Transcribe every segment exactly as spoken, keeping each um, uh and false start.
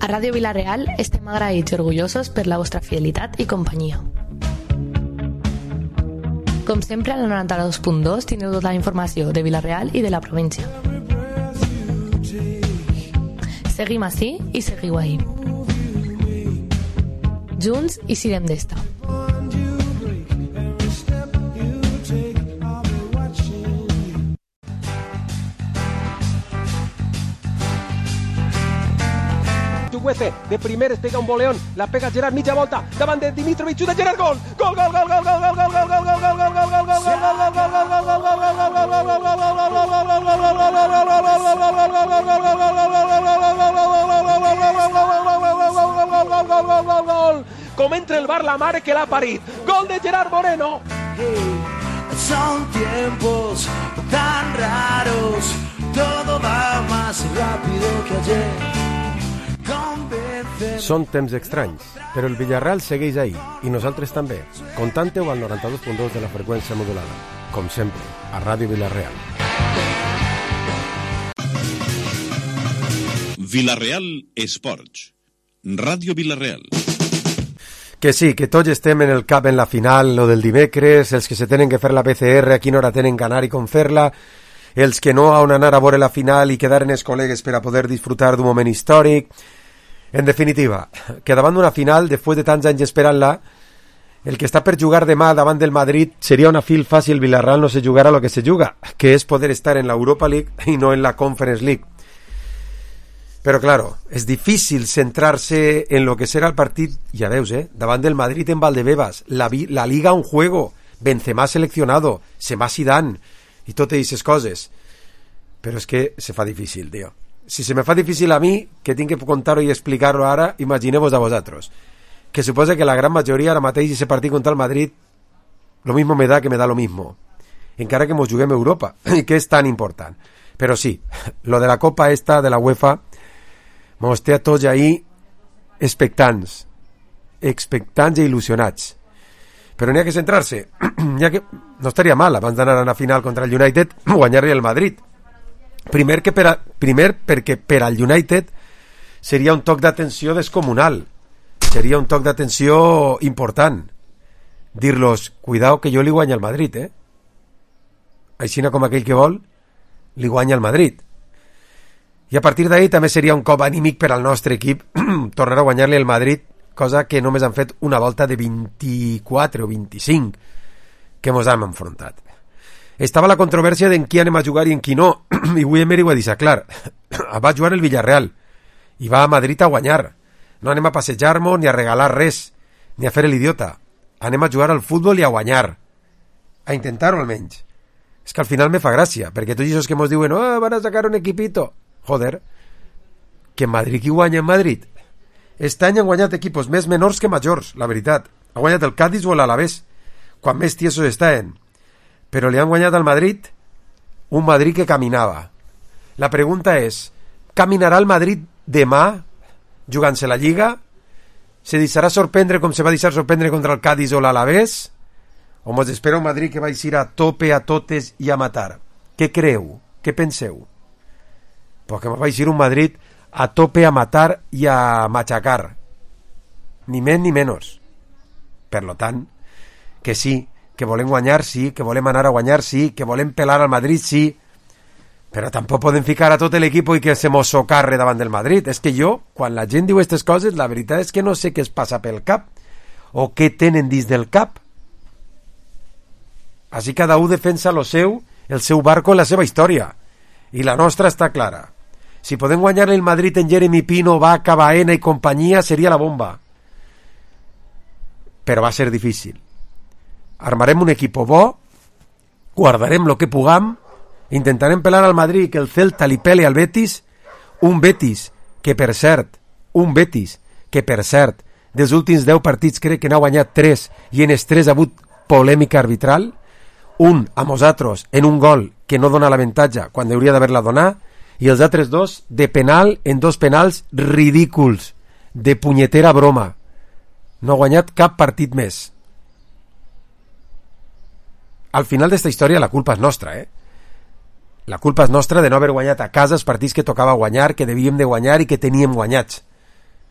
A Ràdio Vila-real estem agraïts i orgullosos per la vostra fidelitat i companyia. Com sempre, al noranta-dos punt dos teniu tota la informació de Vila-real i de la província. Seguim ací i seguiu ahí. Junts i sirem d'esta. De primer es pega un boleón, la pega Gerard, mitja volta, davant de Dimitrovic, de Gerard, gol! Gol, gol, gol, gol, gol, gol, gol, gol, gol, gol, gol, gol, gol, gol, gol, gol, com entra el bar la mare que l'ha parit. Gol de Gerard Moreno. Son tiempos tan raros, todo va más rápido que ayer. Són temps estranys, però el Villarreal segueix ahí, i nosaltres també. Contante-ho al noranta-dos punt dos de la freqüència modulada. Com sempre, a Ràdio Vila-real. Vila-real Esports. Ràdio Vila-real. Que sí, que tots estem en el cap en la final, lo del dimecres, els que se tenen que fer la P C R, a quina hora tenen que anar i com fer-la, els que no han anar a veure la final i quedar en els col·legues per a poder disfrutar d'un moment històric. En definitiva, que davant d'una final, després de tants anys esperant-la, el que està per jugar demà davant del Madrid seria una filfa si el Villarreal no se jugara lo que se juga, que és poder estar en la Europa League i no en la Conference League. Però, claro, és difícil centrar-se en lo que serà el partit, ja veus, eh? Davant del Madrid en Valdebebas, la, la Liga un juego, Benzema seleccionado, se va Zidane, i totes aquestes coses. Però és que se fa difícil, tio. Si se me fa difícil a mi, que tinc que contar-ho i explicar-ho ara, imagineu-vos a vosaltres. Que suposa que la gran majoria ara mateix ese partit contra el Madrid lo mismo me da que me da lo mismo. Encara que mos juguem a Europa, i que és tan important. Però sí, lo de la Copa esta de la UEFA mos té a tots ahí expectants, expectants i il·lusionats. Però n'hi ha que centrar-se. N'hi ha que... No estaria mal, abans d'anar a la final contra el United, guanyar-li el Madrid. Primer, que per a, primer perquè per al United seria un toc d'atenció descomunal, seria un toc d'atenció important, dir-los, cuidao que jo li guanya al Madrid, eh? Aixina com aquell que vol, li guanya al Madrid. I a partir d'ahí també seria un cop anímic per al nostre equip tornar a guanyar-li al Madrid, cosa que només han fet una volta de vint-i-quatre o vint-i-cinc que mos hem enfrontat. Estava la controvèrsia d'en qui anem a jugar i en qui no, i avui Emery ho ha deixat clar. Va jugar el Villarreal i va a Madrid a guanyar. No anem a passejar-nos ni a regalar res, ni a fer l'idiota. Anem a jugar al futbol i a guanyar, a intentar-ho almenys. És que al final me fa gràcia, perquè tots aquests que mos diuen oh, van a sacar un equipito, joder, que en Madrid qui guanya en Madrid? Este any han guanyat equipos més menors que majors, la veritat. Ha guanyat el Cádiz o l'Alavés, quan més tiesos estaven. Però li han guanyat al Madrid, un Madrid que caminava. La pregunta és, caminarà el Madrid demà jugant-se la Lliga? Se deixarà sorprendre com se va deixar sorprendre contra el Cádiz o l'Alavés? O mos espera un Madrid que va eixir a tope a totes i a matar? Què creu? Què penseu? Perquè va eixir un Madrid a tope a matar i a machacar. Ni més ni menys. Per lo tant, que sí, que volem guanyar, sí, que volem anar a guanyar, sí, que volem pelar al Madrid, sí, però tampoc podem ficar a tot l'equip i que se mos socarre davant del Madrid. És que jo, quan la gent diu aquestes coses, la veritat és que no sé què es passa pel cap o què tenen dins del cap. Així cada un defensa lo seu, el seu barco, la seva història, i la nostra està clara. Si podem guanyar el Madrid en Jeremy Pino, Vaca, Baena i companyia, seria la bomba. Però va ser difícil. Armarem un equip bo, guardarem lo que puguem, intentarem pelar al Madrid que el Celta li pele al Betis, un Betis que per cert, un Betis que per cert, dels últims deu partits crec que n'ha guanyat tres i en els tres ha hagut polèmica arbitral, un a nosaltres en un gol que no dona l'avantatge quan hauria d'haver-la donat, i els altres dos de penal en dos penals ridículs, de punyetera broma. No ha guanyat cap partit més. Al final d'esta història la culpa és nostra, eh? La culpa és nostra de no haver guanyat a casa els partits que tocava guanyar, que devíem de guanyar i que teníem guanyats.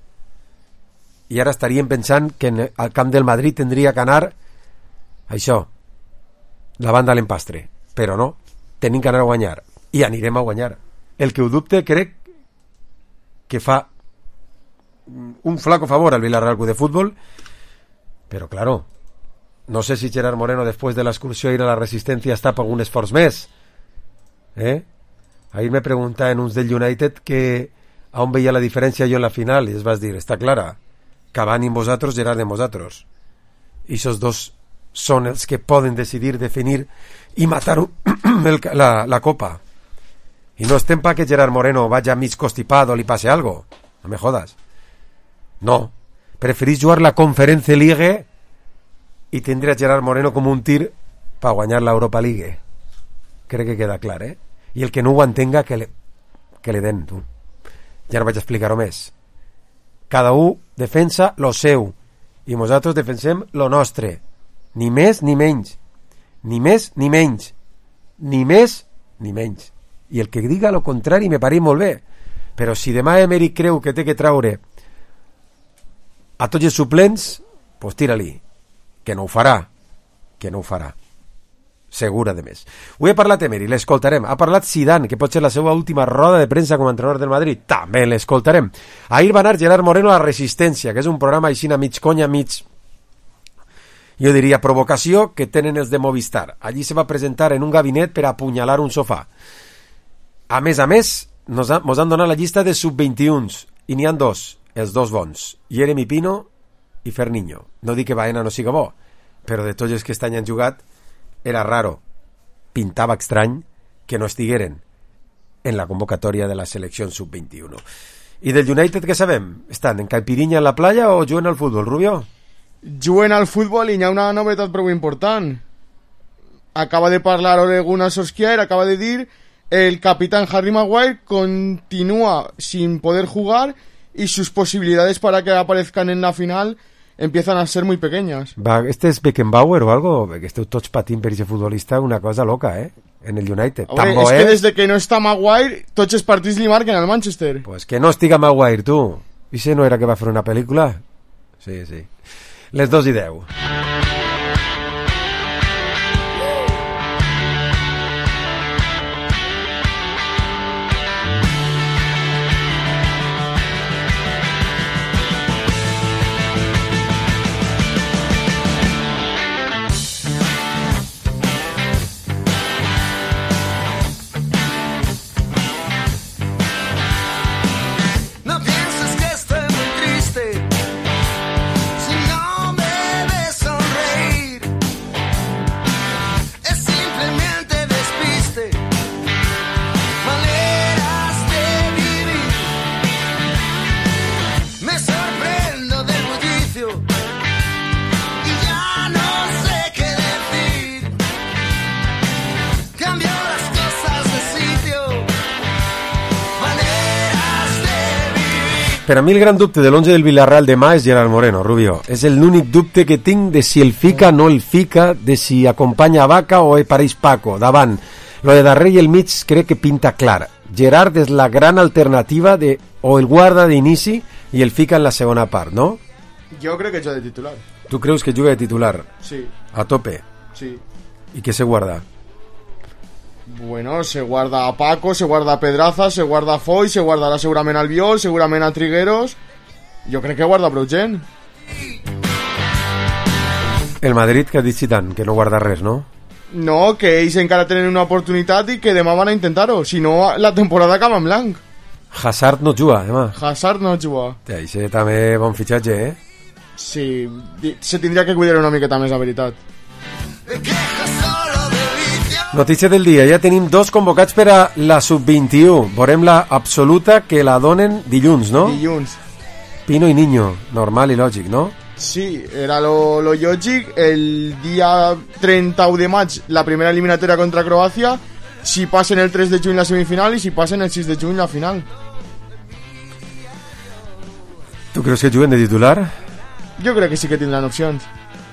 i ara estaríem pensant que en, al camp del Madrid tindria que anar això, la banda a l'empastre, però no, tenim que anar a guanyar i anirem a guanyar. El que ho dubte crec que fa un flaco favor al Villarreal Club de Fútbol, però claro, no sé si Gerard Moreno después de la excursió a ir a la Resistencia està per algun esforç més, eh? Ahir me preguntaven uns del United que a on veia la diferència jo en la final i es vas dir, està clara, Cavani en vosaltres, Gerard en vosaltres, i esos dos són els que poden decidir, definir i matar el, la, la copa, i no estem pa que Gerard Moreno vaya mig constipado o li passe algo, no me jodas, no, preferís jugar la Conference League i tindre a Gerard Moreno com un tir per guanyar l'Europa League. Crec que queda clar, eh? I el que no ho entenga que le, que le den, tu. Ja no vaig explicar-ho més. Cada un defensa lo seu i nosaltres defensem lo nostre, ni més ni menys, ni més ni menys, ni més ni menys. I el que diga lo contrari me pareix molt bé, però si demà Emery creu que té que traure a tots els suplents, pues tira-li, que no ho farà, que no ho farà, segura de més. Avui ha parlat Emery, l'escoltarem. Ha parlat Zidane, que pot ser la seva última roda de premsa com a entrenador del Madrid, també l'escoltarem. Ahir va anar Gerard Moreno a la Resistència, que és un programa així a mig conya, mig, jo diria provocació, que tenen els de Movistar. Allí se va presentar en un gabinet per apunyalar un sofà. A més a més, nos, ha, nos han donat la llista de sub vint-i-u, i n'hi ha dos, els dos bons, Jeremy Pino i Ferninho. No dic que Baena no siga bo, però de tots els que aquest any han jugat era raro, pintava estrany que no estigueren en la convocatòria de la selecció sub vint-i-u. I del United què sabem? Estan en caipirinha en la playa o juguen al futbol, Rubio? Juguen al futbol i hi ha una novetat prou important. Acaba de parlar Ole Gunnar Solskjaer, acaba de dir el capitán Harry Maguire continúa sin poder jugar y sus posibilidades para que aparezcan en la final empiezan a ser muy pequeñas. Va, este es Beckenbauer o algo, que esteu tots patint per ese futbolista, una cosa loca, eh? En el United. Hombre, es que desde que no está Maguire, tots els partits li marquen al Manchester. Pues que no estiga Maguire, tu. I si no era que va fer una pel·lícula? Sí, sí. Les dos i deu. Per a mi el gran dubte de l'onze del Villarreal demà és Gerard Moreno, Rubio. És l'únic dubte que tinc de si el fica o no el fica, de si acompanya a Vaca o pareix Paco, davant. Lo de darrer i el mig crec que pinta clar. Gerard és la gran alternativa de o el guarda d'inici i el fica en la segona part, ¿no? Jo crec que juga de titular. Tu creus que juga de titular? Sí. A tope? Sí. I què se guarda? Bueno, se guarda a Paco, se guarda a Pedraza, se guarda a Foy, se guardarà segurament al Biol, segurament a Trigueros. Jo crec que guarda prou gent. El Madrid, que ha dit Zidane, que no guarda res, no? No, que ells encara tenen una oportunitat i que demà van a intentar-ho. Si no, la temporada acaba en blanc. Hazard no juga, demà. Hazard no juga. Sí, això també bon fitxatge, eh? Sí, se tindria que cuidar una miqueta més, la veritat. Notícia del dia, ja tenim dos convocats per a la sub vint-i-u. Veurem la absoluta que la donen dilluns, no? Dilluns. Pino i Niño, normal i lògic, no? Sí, era lo, lo lògic. El dia trenta-u de maig, la primera eliminatòria contra Croàcia. Si passen el tres de juny la semifinal i si passen el sis de juny la final. Tu creus que juguen de titular? Jo crec que sí que tindran opcions.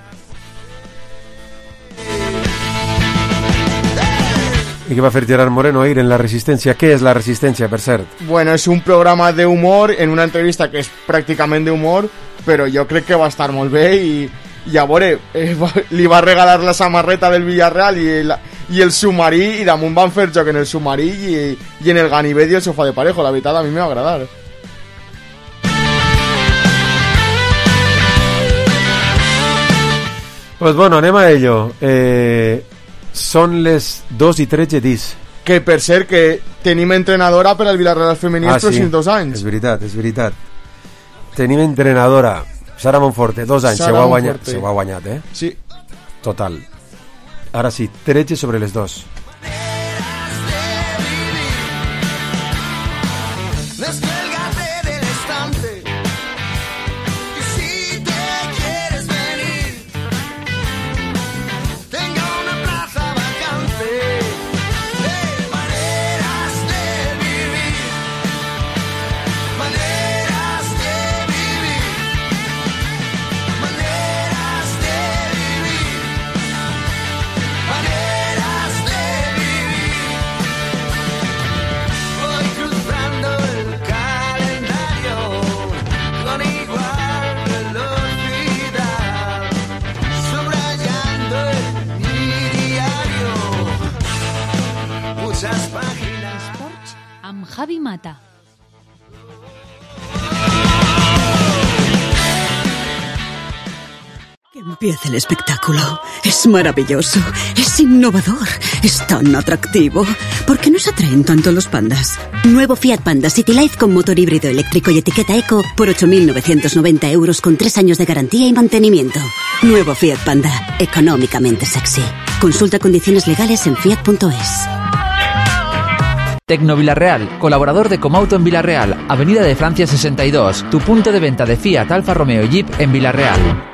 I què va fer Gerard Moreno ahir en La Resistència? Què és La Resistència, per cert? Bueno, és un programa d'humor, en una entrevista que és pràcticament d'humor, però jo crec que va estar molt bé i, i a veure, eh, va, li va regalar la samarreta del Villarreal i el, i el submarí, i damunt van fer joc en el submarí i, i en el ganivet i el sofà de parejo. La veritat a mi m'ha agradat. Pues bueno, anem a ello. Eh, són les dos i tretze dis. Que per cert que tenim entrenadora per al Villarreal femení els ah, pròxims sí. dos anys. És veritat, és veritat. Tenim entrenadora. Sara Monforte, dos anys, se ho, ha guanyat, se ho ha guanyat, eh? Sí. Total. Ara sí, tretze sobre les dos. Javi Mata. Que empiece el espectáculo. Es maravilloso, es innovador, es tan atractivo. ¿Por qué nos atraen tanto los pandas? Nuevo Fiat Panda City Life con motor híbrido eléctrico y etiqueta eco por ocho mil novecientos noventa euros con tres años de garantía y mantenimiento. Nuevo Fiat Panda, económicamente sexy. Consulta condiciones legales en fiat punto es. Tecno Villarreal, colaborador de Comauto en Villarreal, Avenida de Francia sesenta y dos, tu punto de venta de Fiat, Alfa Romeo y Jeep en Villarreal.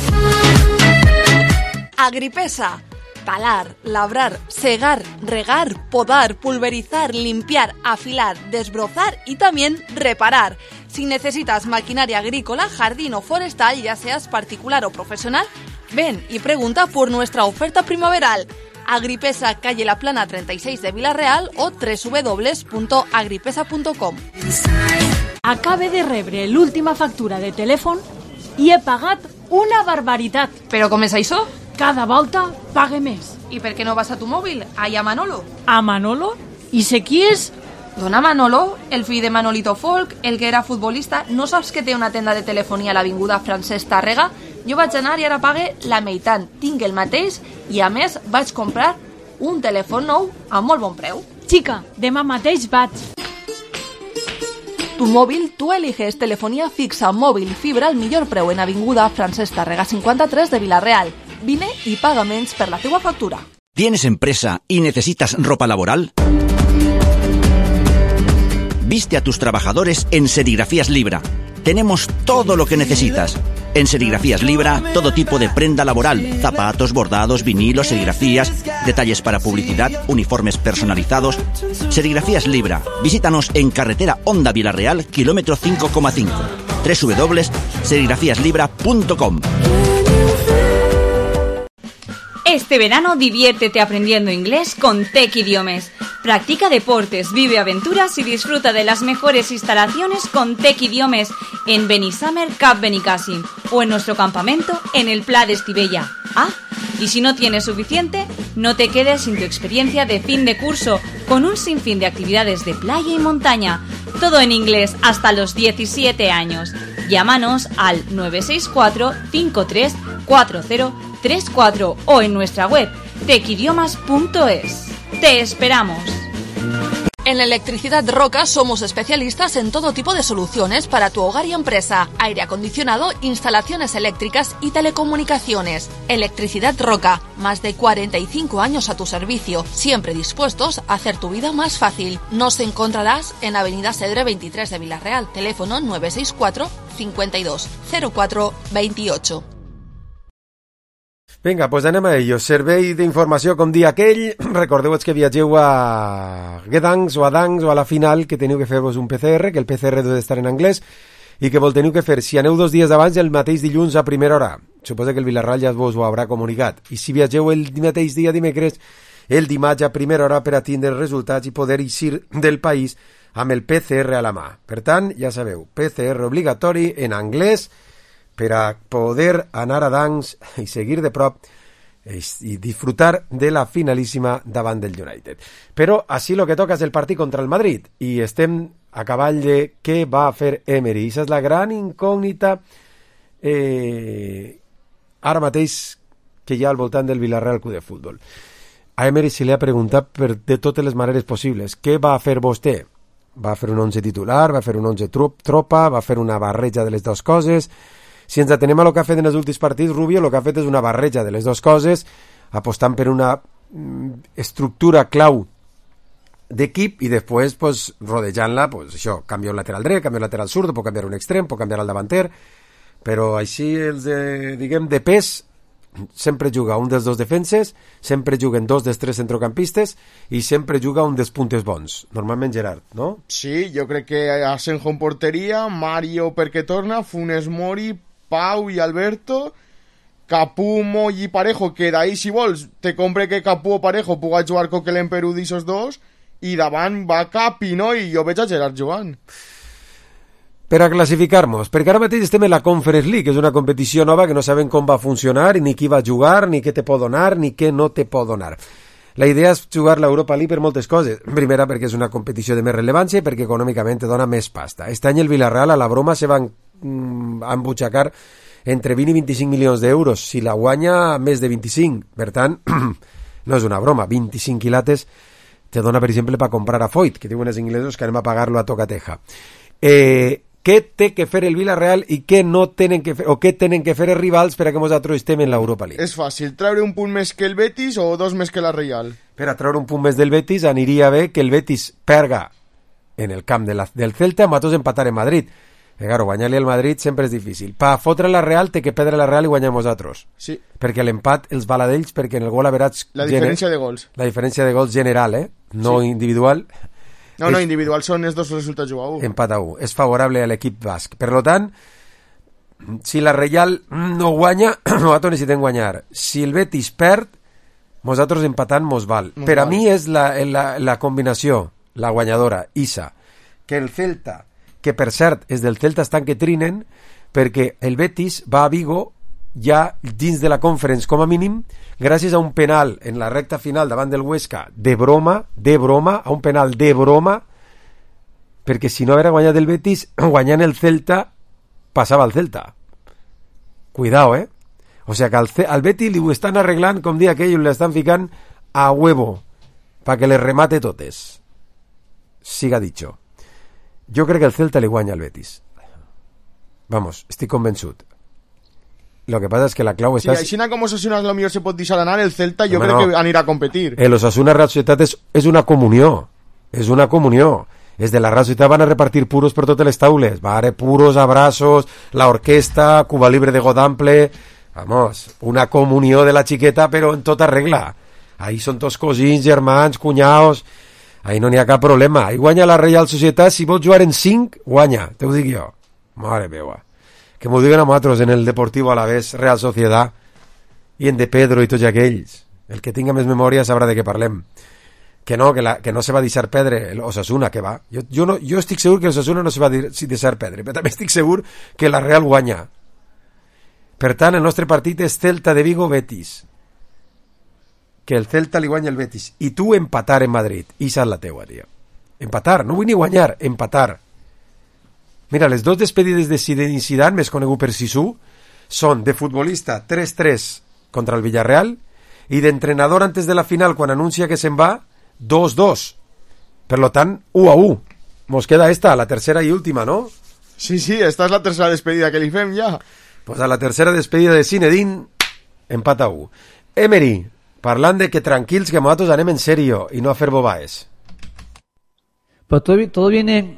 Agripesa. Talar, labrar, segar, regar, podar, pulverizar, limpiar, afilar, desbrozar y también reparar. Si necesitas maquinaria agrícola, jardín o forestal, ya seas particular o profesional, ven y pregunta por nuestra oferta primaveral. Agripesa, calle La Plana treinta y seis de Villarreal o doble u doble u doble u punto agripesa punto com. Acabe de rebre l'última factura de telèfon i he pagat una barbaritat. ¿Pero com és això? Cada volta pague més. ¿Y per qué no vas a tu móvil? Ahí a Manolo. ¿A Manolo? ¿Y sé qui és? Dona Manolo, el fill de Manolito Folk, el que era futbolista. No saps que té una tenda de telefonia a l'avinguda Francesc Tàrrega? Jo vaig anar i ara pague la meitat. Tinc el mateix i a més vaig comprar un telèfon nou a molt bon preu. Chica, demà mateix vaig. Tu móvil, tú eliges telefonía fixa, móvil, fibra al millor preu en avinguda Francesc Tàrrega cincuenta-tres de Villarreal. Vine y paga menys per la teua factura. ¿Tienes empresa y necesitas ropa laboral? Viste a tus trabajadores en Serigrafías Libra. Tenemos todo lo que necesitas. En Serigrafías Libra, todo tipo de prenda laboral, zapatos, bordados, vinilos, serigrafías, detalles para publicidad, uniformes personalizados. Serigrafías Libra. Visítanos en carretera Honda Villarreal, kilómetro cinco coma cinco. doble u doble u doble u punto serigrafías libra punto com. Este verano diviértete aprendiendo inglés con Tec Idiomes. Practica deportes, vive aventuras y disfruta de las mejores instalaciones con Tec Idiomes en Benissamer Cap Benicàssim o en nuestro campamento en el Pla de Estivella. Ah, y si no tienes suficiente, no te quedes sin tu experiencia de fin de curso con un sinfín de actividades de playa y montaña. Todo en inglés hasta los diecisiete años. Llámanos al nueve seis cuatro, cinco tres cuatro cero tres cuatro o en nuestra web tec idiomas punto es. ¡Te esperamos! En Electricidad Roca somos especialistas en todo tipo de soluciones para tu hogar y empresa, aire acondicionado, instalaciones eléctricas y telecomunicaciones. Electricidad Roca, más de cuarenta y cinco años a tu servicio, siempre dispuestos a hacer tu vida más fácil. Nos encontrarás en Avenida Cedre veintitrés de Villarreal, teléfono nueve seis cuatro, cincuenta y dos, cero cuatro veintiocho. Vinga, doncs anem a ello. Servei d'informació com dia aquell. Recordeu-vos que viatgeu a Gdansk o a Dansk o a la final, que teniu que fer-vos un P C R, que el P C R deu d'estar en anglès, i que vol teniu que fer, si aneu dos dies abans, el mateix dilluns a primera hora. Suposa que el Villarreal ja vos ho haurà comunicat. I si viatgeu el mateix dia dimecres, el dimarts a primera hora per a tindre els resultats i poder eixir del país amb el P C R a la mà. Per tant, ja sabeu, P C R obligatori en anglès per a poder anar a Danks i seguir de prop i disfrutar de la finalíssima davant del United. Però així lo que toca és el partit contra el Madrid i estem a cavall de què va fer Emery. Això és la gran incògnita eh, ara mateix que hi ha al voltant del Villarreal Club de Futbol. A Emery se li ha preguntat per, de totes les maneres possibles què va fer vostè. Va fer un onze titular, va fer un onze tropa, va fer una barreja de les dues coses. Si ens atenem a lo que ha fet en els últims partits, Rubio el que ha fet és una barreja de les dues coses, apostant per una estructura clau d'equip i després pues, rodejant-la, pues, això, canvia un lateral dret, canvia un lateral zurdo, pot canviar un extrem, pot canviar el davanter, però així els de, diguem, de pes sempre juga un dels dos defenses, sempre juguen dos dels tres centrocampistes i sempre juga un dels puntes bons, normalment Gerard, no? Sí, jo crec que Asenjo en porteria, Mario perquè torna, Funes Mori, Pau i Alberto, Capú, Moll i Parejo, que d'ahí si vols te compre que Capú o Parejo puga jugar Coquelin per un d'ixos dos, i davant va Capino i jo veig a Gerard jugant. Per a classificar-nos, perquè ara mateix estem en la Conference League, que és una competició nova que no sabem com va funcionar, ni qui va jugar, ni què te pot donar, ni què no te pot donar. La idea és jugar l'Europa League per moltes coses. Primera, perquè és una competició de més rellevància i perquè econòmicament te dona més pasta. Este any el Villarreal a la broma se va embutxacar entre vint i vint-i-cinc milions d'euros. Si la guanya, més de vint-i-cinc. Per tant, no és una broma. vint-i-cinc quilates te dona, per exemple, per comprar a Foyt, que diuen els inglesos que anem a pagar-lo a tocateja. Eh... Què té que fer el Villarreal i què no tenen que fer, o què tenen que fer els rivals per a que nosaltres estem en l'Europa League? És fàcil, treure un punt més que el Betis o dos més que la Real. Per a treure un punt més del Betis aniria bé que el Betis perga en el camp de la, del Celta, amb nosaltres empatar en Madrid. Eh, claro, guanyar-li al Madrid sempre és difícil. Per fotre la Real té que perdre la Real i guanyar nosaltres. Sí. Perquè l'empat els val a d'ells, perquè en el gol average... La diferència gener... de gols. La diferència de gols general, eh? No sí. Individual... No, no, individual són els dos resultats a un. Empat a un. És favorable a l'equip basc. Per tant, si la Real no guanya, nosaltres necessitem guanyar. Si el Betis perd, nosaltres empatant mos val. Mos per val. A mi és la, la, la combinació, la guanyadora, Isa, que el Celta, que per cert és del Celta estan que trinen, perquè el Betis va a Vigo ja dins de la Conference com a mínim gràcies a un penal en la recta final davant del Huesca de broma, de broma, a un penal de broma, perquè si no haguera guanyat el Betis, guanyant el Celta passava al Celta. Cuidao, eh? O sea que al, al Betis li ho estan arreglant, com dir aquell, li estan ficant a huevo para que les remate totes. Siga dicho. Jo crec que el Celta li guanya al Betis. Vamos, estic convençut. Lo que pasa es que la clau sí, està... Si així com Osasuna lo millor se pot deixar anar, el Celta jo no, crec no. que anirà a competir. El Osasuna Real Societat és, és una comunió. És una comunió. És de la Real Societat van a repartir puros per totes les taules. Vale, puros, abrazos, la orquesta, Cuba Libre de Godample... Vamos, una comunió de la xiqueta, però en tota regla. Ahí són tots cosins, germans, cunyaos... Ahí no n'hi ha cap problema. Ahí guanya la Real Societat. Si vols jugar en cinc, guanya. Te ho dic jo. Mare meva. Que m'ho diguen a nosaltres en el Deportivo Alavés, Real Sociedad, i en De Pedro i tots aquells. El que tinga més memòria sabrà de què parlem. Que no, que, la, que no se va deixar perdre el Osasuna, que va. Jo, jo, no, jo estic segur que el Osasuna no se va deixar perdre, però també estic segur que la Real guanya. Per tant, el nostre partit és Celta de Vigo Betis. Que el Celta li guanya el Betis. I tu empatar en Madrid. I és la teua, tia. Empatar, no vull ni guanyar, empatar. Mira, les dos despedides de Zidane, més conegut per Sisu, són de futbolista tres tres contra el Villarreal i d'entrenador antes de la final, quan anuncia que se'n va, dos dos. Per lo tant, u a u. Mos queda esta, la tercera i última, no? Sí, sí, esta és la tercera despedida que li fem ja. Pues a la tercera despedida de Zinedine, empat a u. Emery, parlant de que tranquils, que nosaltres anem en serio i no a fer bobaes. Pero todo, todo viene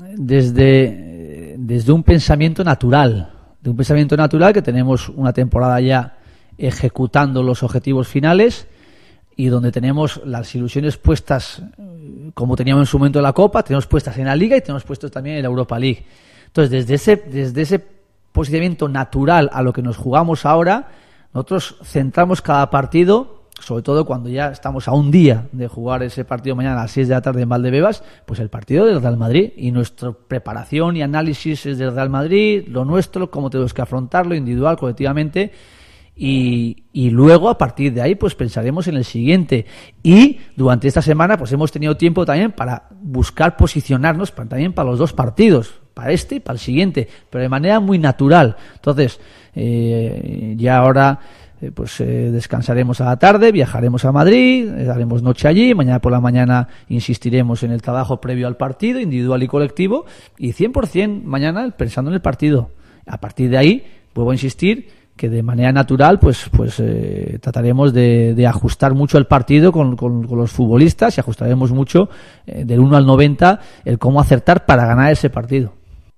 desde, desde un pensamiento natural, de un pensamiento natural que tenemos una temporada ya ejecutando los objetivos finales y donde tenemos las ilusiones puestas, como teníamos en su momento en la Copa, tenemos puestas en la Liga y tenemos puestos también en la Europa League. Entonces, desde ese, desde ese posicionamiento natural a lo que nos jugamos ahora, nosotros centramos cada partido sobre todo cuando ya estamos a un día de jugar ese partido mañana a las seis de la tarde en Valdebebas, pues el partido del Real Madrid, y nuestra preparación y análisis es del Real Madrid, lo nuestro, cómo tenemos que afrontarlo individual, colectivamente, y, y luego a partir de ahí pues pensaremos en el siguiente. Y durante esta semana pues hemos tenido tiempo también para buscar posicionarnos para, también para los dos partidos, para este y para el siguiente, pero de manera muy natural. Entonces eh, ya ahora eh, pues eh, descansaremos a la tarde, viajaremos a Madrid, eh, haremos noche allí, mañana por la mañana insistiremos en el trabajo previo al partido, individual y colectivo, y cien por ciento mañana pensando en el partido. A partir de ahí vuelvo a insistir que de manera natural pues pues eh, trataremos de, de ajustar mucho el partido con, con, con los futbolistas, y ajustaremos mucho eh, del uno al noventa el cómo acertar para ganar ese partido.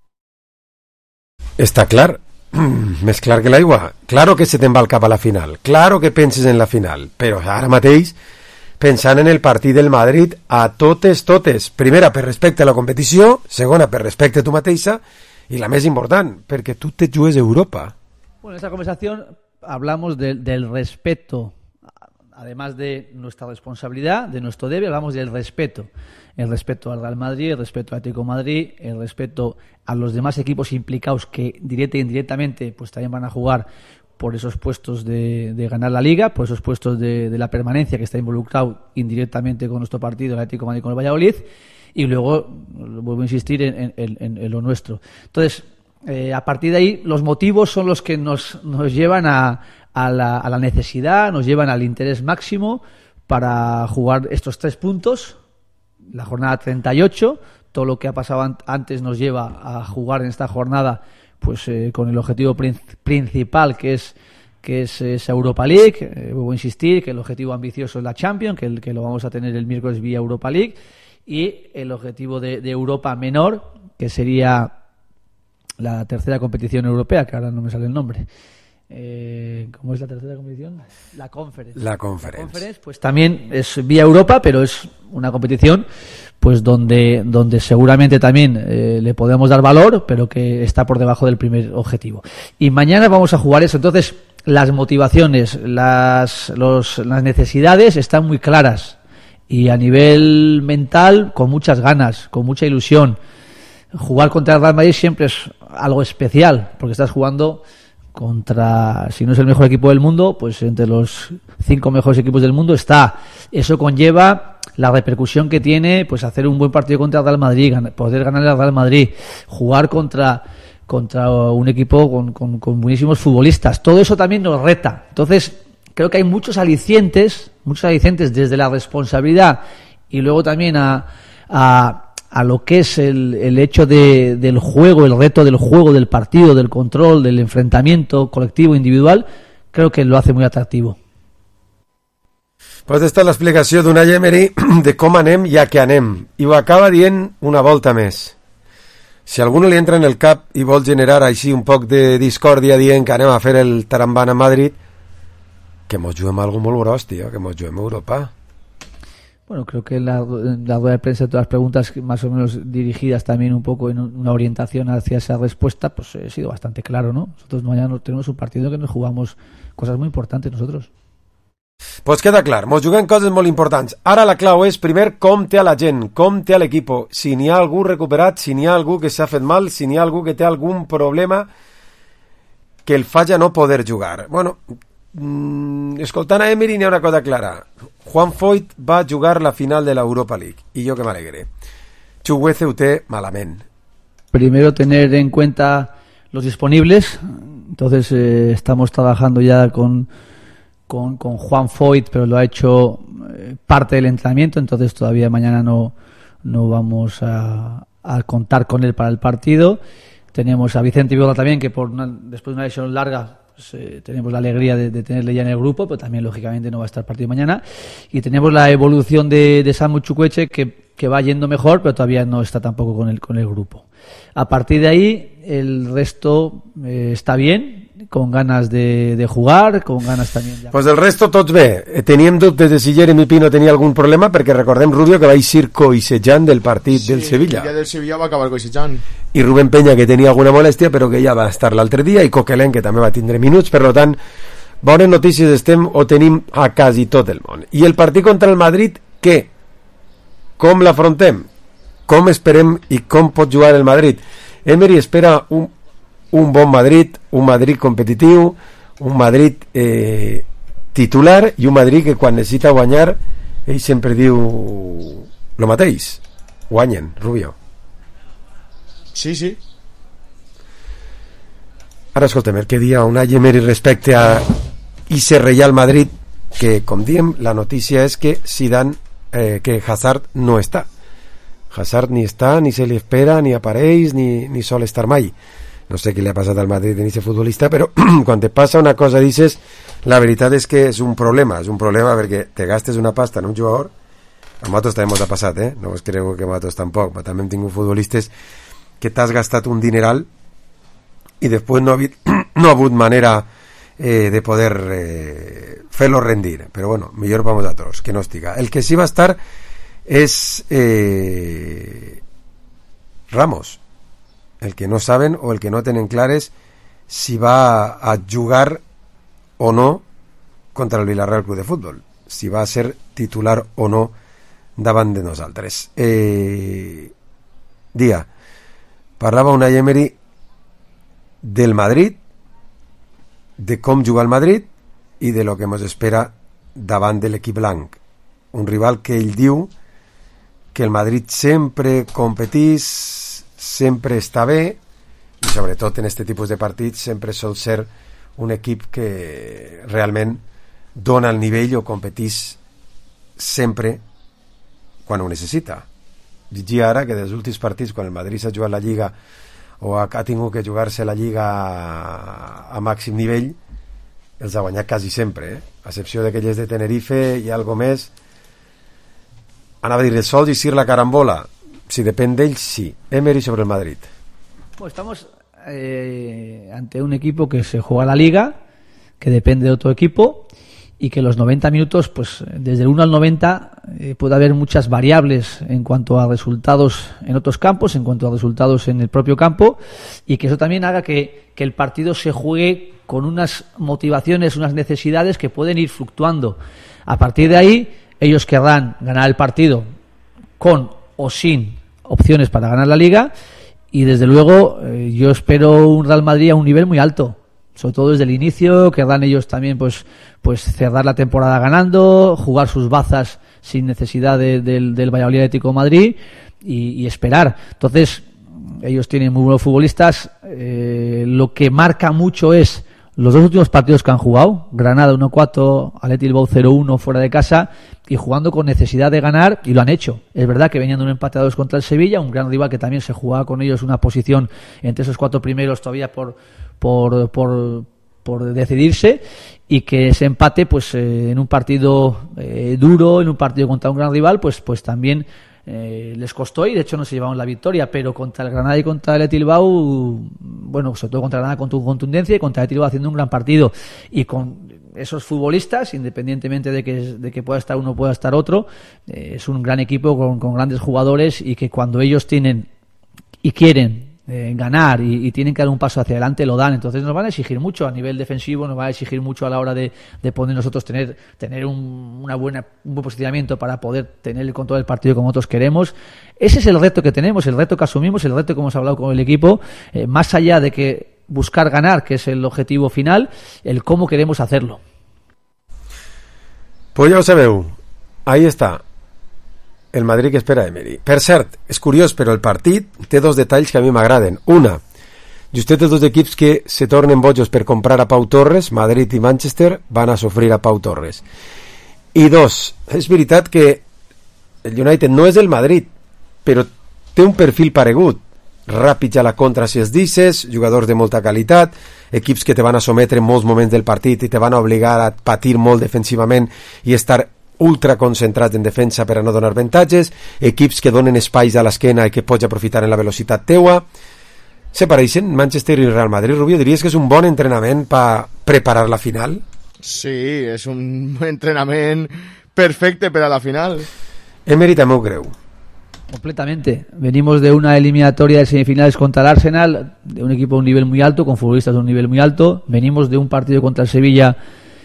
Està clar, més clar que l'aigua. Claro que se te'n va el cap a la final, claro que penses en la final, però ara mateix pensant en el partit del Madrid a totes, totes. Primera, per respecte a la competició, segona, per respecte a tu mateixa, i la més important, perquè tu te jugues a Europa. Bueno, en esta conversación hablamos de, del respeto, además de nuestra responsabilidad, de nuestro deber, hablamos del respeto. El respeto al Real Madrid, el respeto al Atlético de Madrid, el respeto a los demás equipos implicados que directa e indirectamente pues también van a jugar por esos puestos de, de ganar la Liga, por esos puestos de, de la permanencia que está involucrado indirectamente con nuestro partido, el Atlético de Madrid con el Valladolid, y luego vuelvo a insistir en, en, en, en lo nuestro. Entonces, Eh, a partir de ahí los motivos son los que nos, nos llevan a, a, la, a la necesidad, nos llevan al interés máximo para jugar estos tres puntos, la jornada treinta y ocho, todo lo que ha pasado an- antes nos lleva a jugar en esta jornada pues eh, con el objetivo prin- principal que es que es esa Europa League. Eh, vuelvo a insistir que el objetivo ambicioso es la Champions, que, el, que lo vamos a tener el miércoles vía Europa League, y el objetivo de, de Europa menor, que sería la tercera competición europea, que ahora no me sale el nombre. Eh, ¿Cómo es la tercera competición? La Conference. La Conference. La Conference, pues también es vía Europa, pero es una competición pues donde, donde seguramente también eh, le podemos dar valor, pero que está por debajo del primer objetivo. Y mañana vamos a jugar eso. Entonces, las motivaciones, las, los, las necesidades están muy claras. Y a nivel mental, con muchas ganas, con mucha ilusión. Jugar contra el Real Madrid siempre es algo especial, porque estás jugando contra, si no es el mejor equipo del mundo, pues entre los cinco mejores equipos del mundo está. Eso conlleva la repercusión que tiene pues hacer un buen partido contra el Real Madrid, poder ganar al Real Madrid, jugar contra contra un equipo con, con, con buenísimos futbolistas. Todo eso también nos reta. Entonces, creo que hay muchos alicientes, muchos alicientes desde la responsabilidad y luego también a, a a lo que es el, el hecho de, del juego, el reto del juego, del partido, del control, del enfrentamiento colectivo, individual, creo que lo hace muy atractivo. Pues esta és l'explicació d'Unai Emery de com anem ja que anem, i ho acaba dient una volta més. Si a algú li entra en el cap i vol generar així un poc de discòrdia dient que anem a fer el taramban a Madrid, que mos juguem algo molt gros, tio, que mos juguem a Europa. Bueno, creo que la, la rueda de prensa, todas las preguntas más o menos dirigidas también un poco en una orientación hacia esa respuesta, pues he sido bastante claro, ¿no? Nosotros mañana tenemos un partido que nos jugamos cosas muy importantes nosotros. Pues queda clar, mos juguem coses molt importants. Ara la clau és, primer, com té a la gent, com té a l'equip, si n'hi ha algú recuperat, si n'hi ha algú que s'ha fet mal, si n'hi ha algú que té algun problema que el fa ja no poder jugar. Bueno, mm, escoltant a Emery n'hi ha una cosa clara. Juan Foyth va jugar la final de la Europa League y yo que me alegré. Chuguece U T malament. Primero tener en cuenta los disponibles. Entonces eh, estamos trabajando ya con, con, con Juan Foyth, pero lo ha hecho eh, parte del entrenamiento, entonces todavía mañana no, no vamos a, a contar con él para el partido. Tenemos a Vicente Viola también, que por una, después de una lesión larga pues, eh, tenemos la alegría de, de tenerle ya en el grupo, pero también lógicamente no va a estar partido mañana. Y tenemos la evolución de, de Samu Chukwueze, que, que va yendo mejor, pero todavía no está tampoco con el, con el grupo. A partir de ahí, el resto eh, está bien, con ganas de, de jugar, con ganas también... Ja... Pues del resto tots bé. Teníem dubtes de si Jeremy Pino tenia algun problema, perquè recordem, Rubio, que va ir coixejant del partit sí, del Sevilla. Sí, el del Sevilla va acabar coixejant. I Rubén Peña, que tenia alguna molèstia, però que ja va estar l'altre dia, i Coquelin, que també va tindre minuts, per tant, bones notícies estem o tenim a quasi tot el món. I el partit contra el Madrid, què? Com l'afrontem? Com esperem i com pot jugar el Madrid? Emery espera un, un bon Madrid, un Madrid competitiu, un Madrid eh, titular i un Madrid que quan necessita guanyar ell sempre diu lo mateix, guanyen, Rubio. Sí, sí. Ara escolta'm, el que dia Unai Emery respecte a ese Real Madrid, que com diem, la notícia és que Zidane, eh, que Hazard no està. Hazard ni està, ni se li espera, ni apareix, ni, ni sol estar mai. No sé què li ha passat al Madrid en aquest futbolista, però quan te passa una cosa dices, la veritat és que és un problema, és un problema perquè te gastes una pasta en un jugador. A nosaltres també ens ha passat, eh? No us creu que a nosaltres tampoc, però també hem tingut futbolistes que t'has gastat un dineral i després no ha hagut, no ha hagut manera eh, de poder eh, fer-lo rendir. Però bueno, millor per nosaltres, que no estiga. El que sí va estar és eh, Ramos. El que no saben o el que no tenen clares si va a jugar o no contra el Villarreal Club de Fútbol, si va a ser titular o no davant de nosaltres. Eh, dia, parlava Unai Emery del Madrid, de com juga el Madrid i de lo que ens espera davant de l'equip blanc, un rival que ell diu que el Madrid sempre competís, sempre està bé i sobretot en aquest tipus de partits sempre sol ser un equip que realment dona el nivell o competís sempre quan ho necessita. Diria ara que dels últims partits, quan el Madrid s'ha jugat la Lliga o ha, ha tingut que jugar-se la Lliga a, a màxim nivell, els ha guanyat quasi sempre, eh? A excepció d'aquelles de Tenerife i algo més. Anava a dir el sol i Sir la carambola. Si depèn d'ells, sí. Emery sobre el Madrid. Pues estamos eh, ante un equipo que se juega la Liga, que depende de otro equipo y que los noventa minutos, pues desde el uno al noventa eh, puede haber muchas variables en cuanto a resultados en otros campos, en cuanto a resultados en el propio campo, y que eso también haga que, que el partido se juegue con unas motivaciones, unas necesidades que pueden ir fluctuando. A partir de ahí, ellos querrán ganar el partido con o sin opciones para ganar la Liga, y desde luego eh, yo espero un Real Madrid a un nivel muy alto, sobre todo desde el inicio. Querrán ellos también pues pues cerrar la temporada ganando, jugar sus bazas sin necesidad de, de, del Valladolid Atlético de Madrid y, y esperar. Entonces ellos tienen muy buenos futbolistas. Eh, lo que marca mucho es los dos últimos partidos que han jugado: Granada uno cuatro, Athletic Bilbao cero uno fuera de casa, y jugando con necesidad de ganar, y lo han hecho. Es verdad que venían de un empate a dos contra el Sevilla, un gran rival que también se jugaba con ellos una posición entre esos cuatro primeros todavía por por por, por decidirse, y que ese empate pues eh, en un partido eh, duro, en un partido contra un gran rival, pues pues también Eh, les costó, y de hecho no se llevaron la victoria. Pero contra el Granada y contra el Athletic Bilbao, bueno, sobre todo contra el Granada con tu contundencia, y contra el Athletic Bilbao haciendo un gran partido, y con esos futbolistas, independientemente de que, de que pueda estar uno o pueda estar otro, eh, es un gran equipo con, con grandes jugadores, y que cuando ellos tienen y quieren Eh, ganar y, y tienen que dar un paso hacia adelante, lo dan. Entonces nos van a exigir mucho a nivel defensivo, nos van a exigir mucho a la hora de, de poder nosotros tener tener un, una buena, un buen posicionamiento para poder tener el control del partido como nosotros queremos. Ese es el reto que tenemos, el reto que asumimos, el reto que hemos hablado con el equipo, eh, más allá de que buscar ganar, que es el objetivo final, el cómo queremos hacerlo. Pues ja ho sabeu, ahí està el Madrid que espera Emery. Per cert, és curiós, però el partit té dos detalls que a mi m'agraden. Una, justet els dos equips que se tornen bojos per comprar a Pau Torres, Madrid i Manchester, van a sofrir a Pau Torres. I dos, és veritat que el United no és el Madrid, però té un perfil paregut. Ràpids a la contra si es dices, jugadors de molta qualitat, equips que te van a sometre en molts moments del partit i te van a obligar a patir molt defensivament i estar ultra concentrats en defensa per a no donar avantatges, equips que donen espais a l'esquena i que pots aprofitar en la velocitat teua. Se pareixen Manchester i Real Madrid, Rubio? Diries que és un bon entrenament per preparar la final? Sí, és un entrenament perfecte per a la final. Emery també ho creu. Completamente. Venimos de una eliminatoria de semifinales contra el Arsenal, de un equipo de un nivel muy alto, con futbolistas de un nivel muy alto. Venimos de un partido contra el Sevilla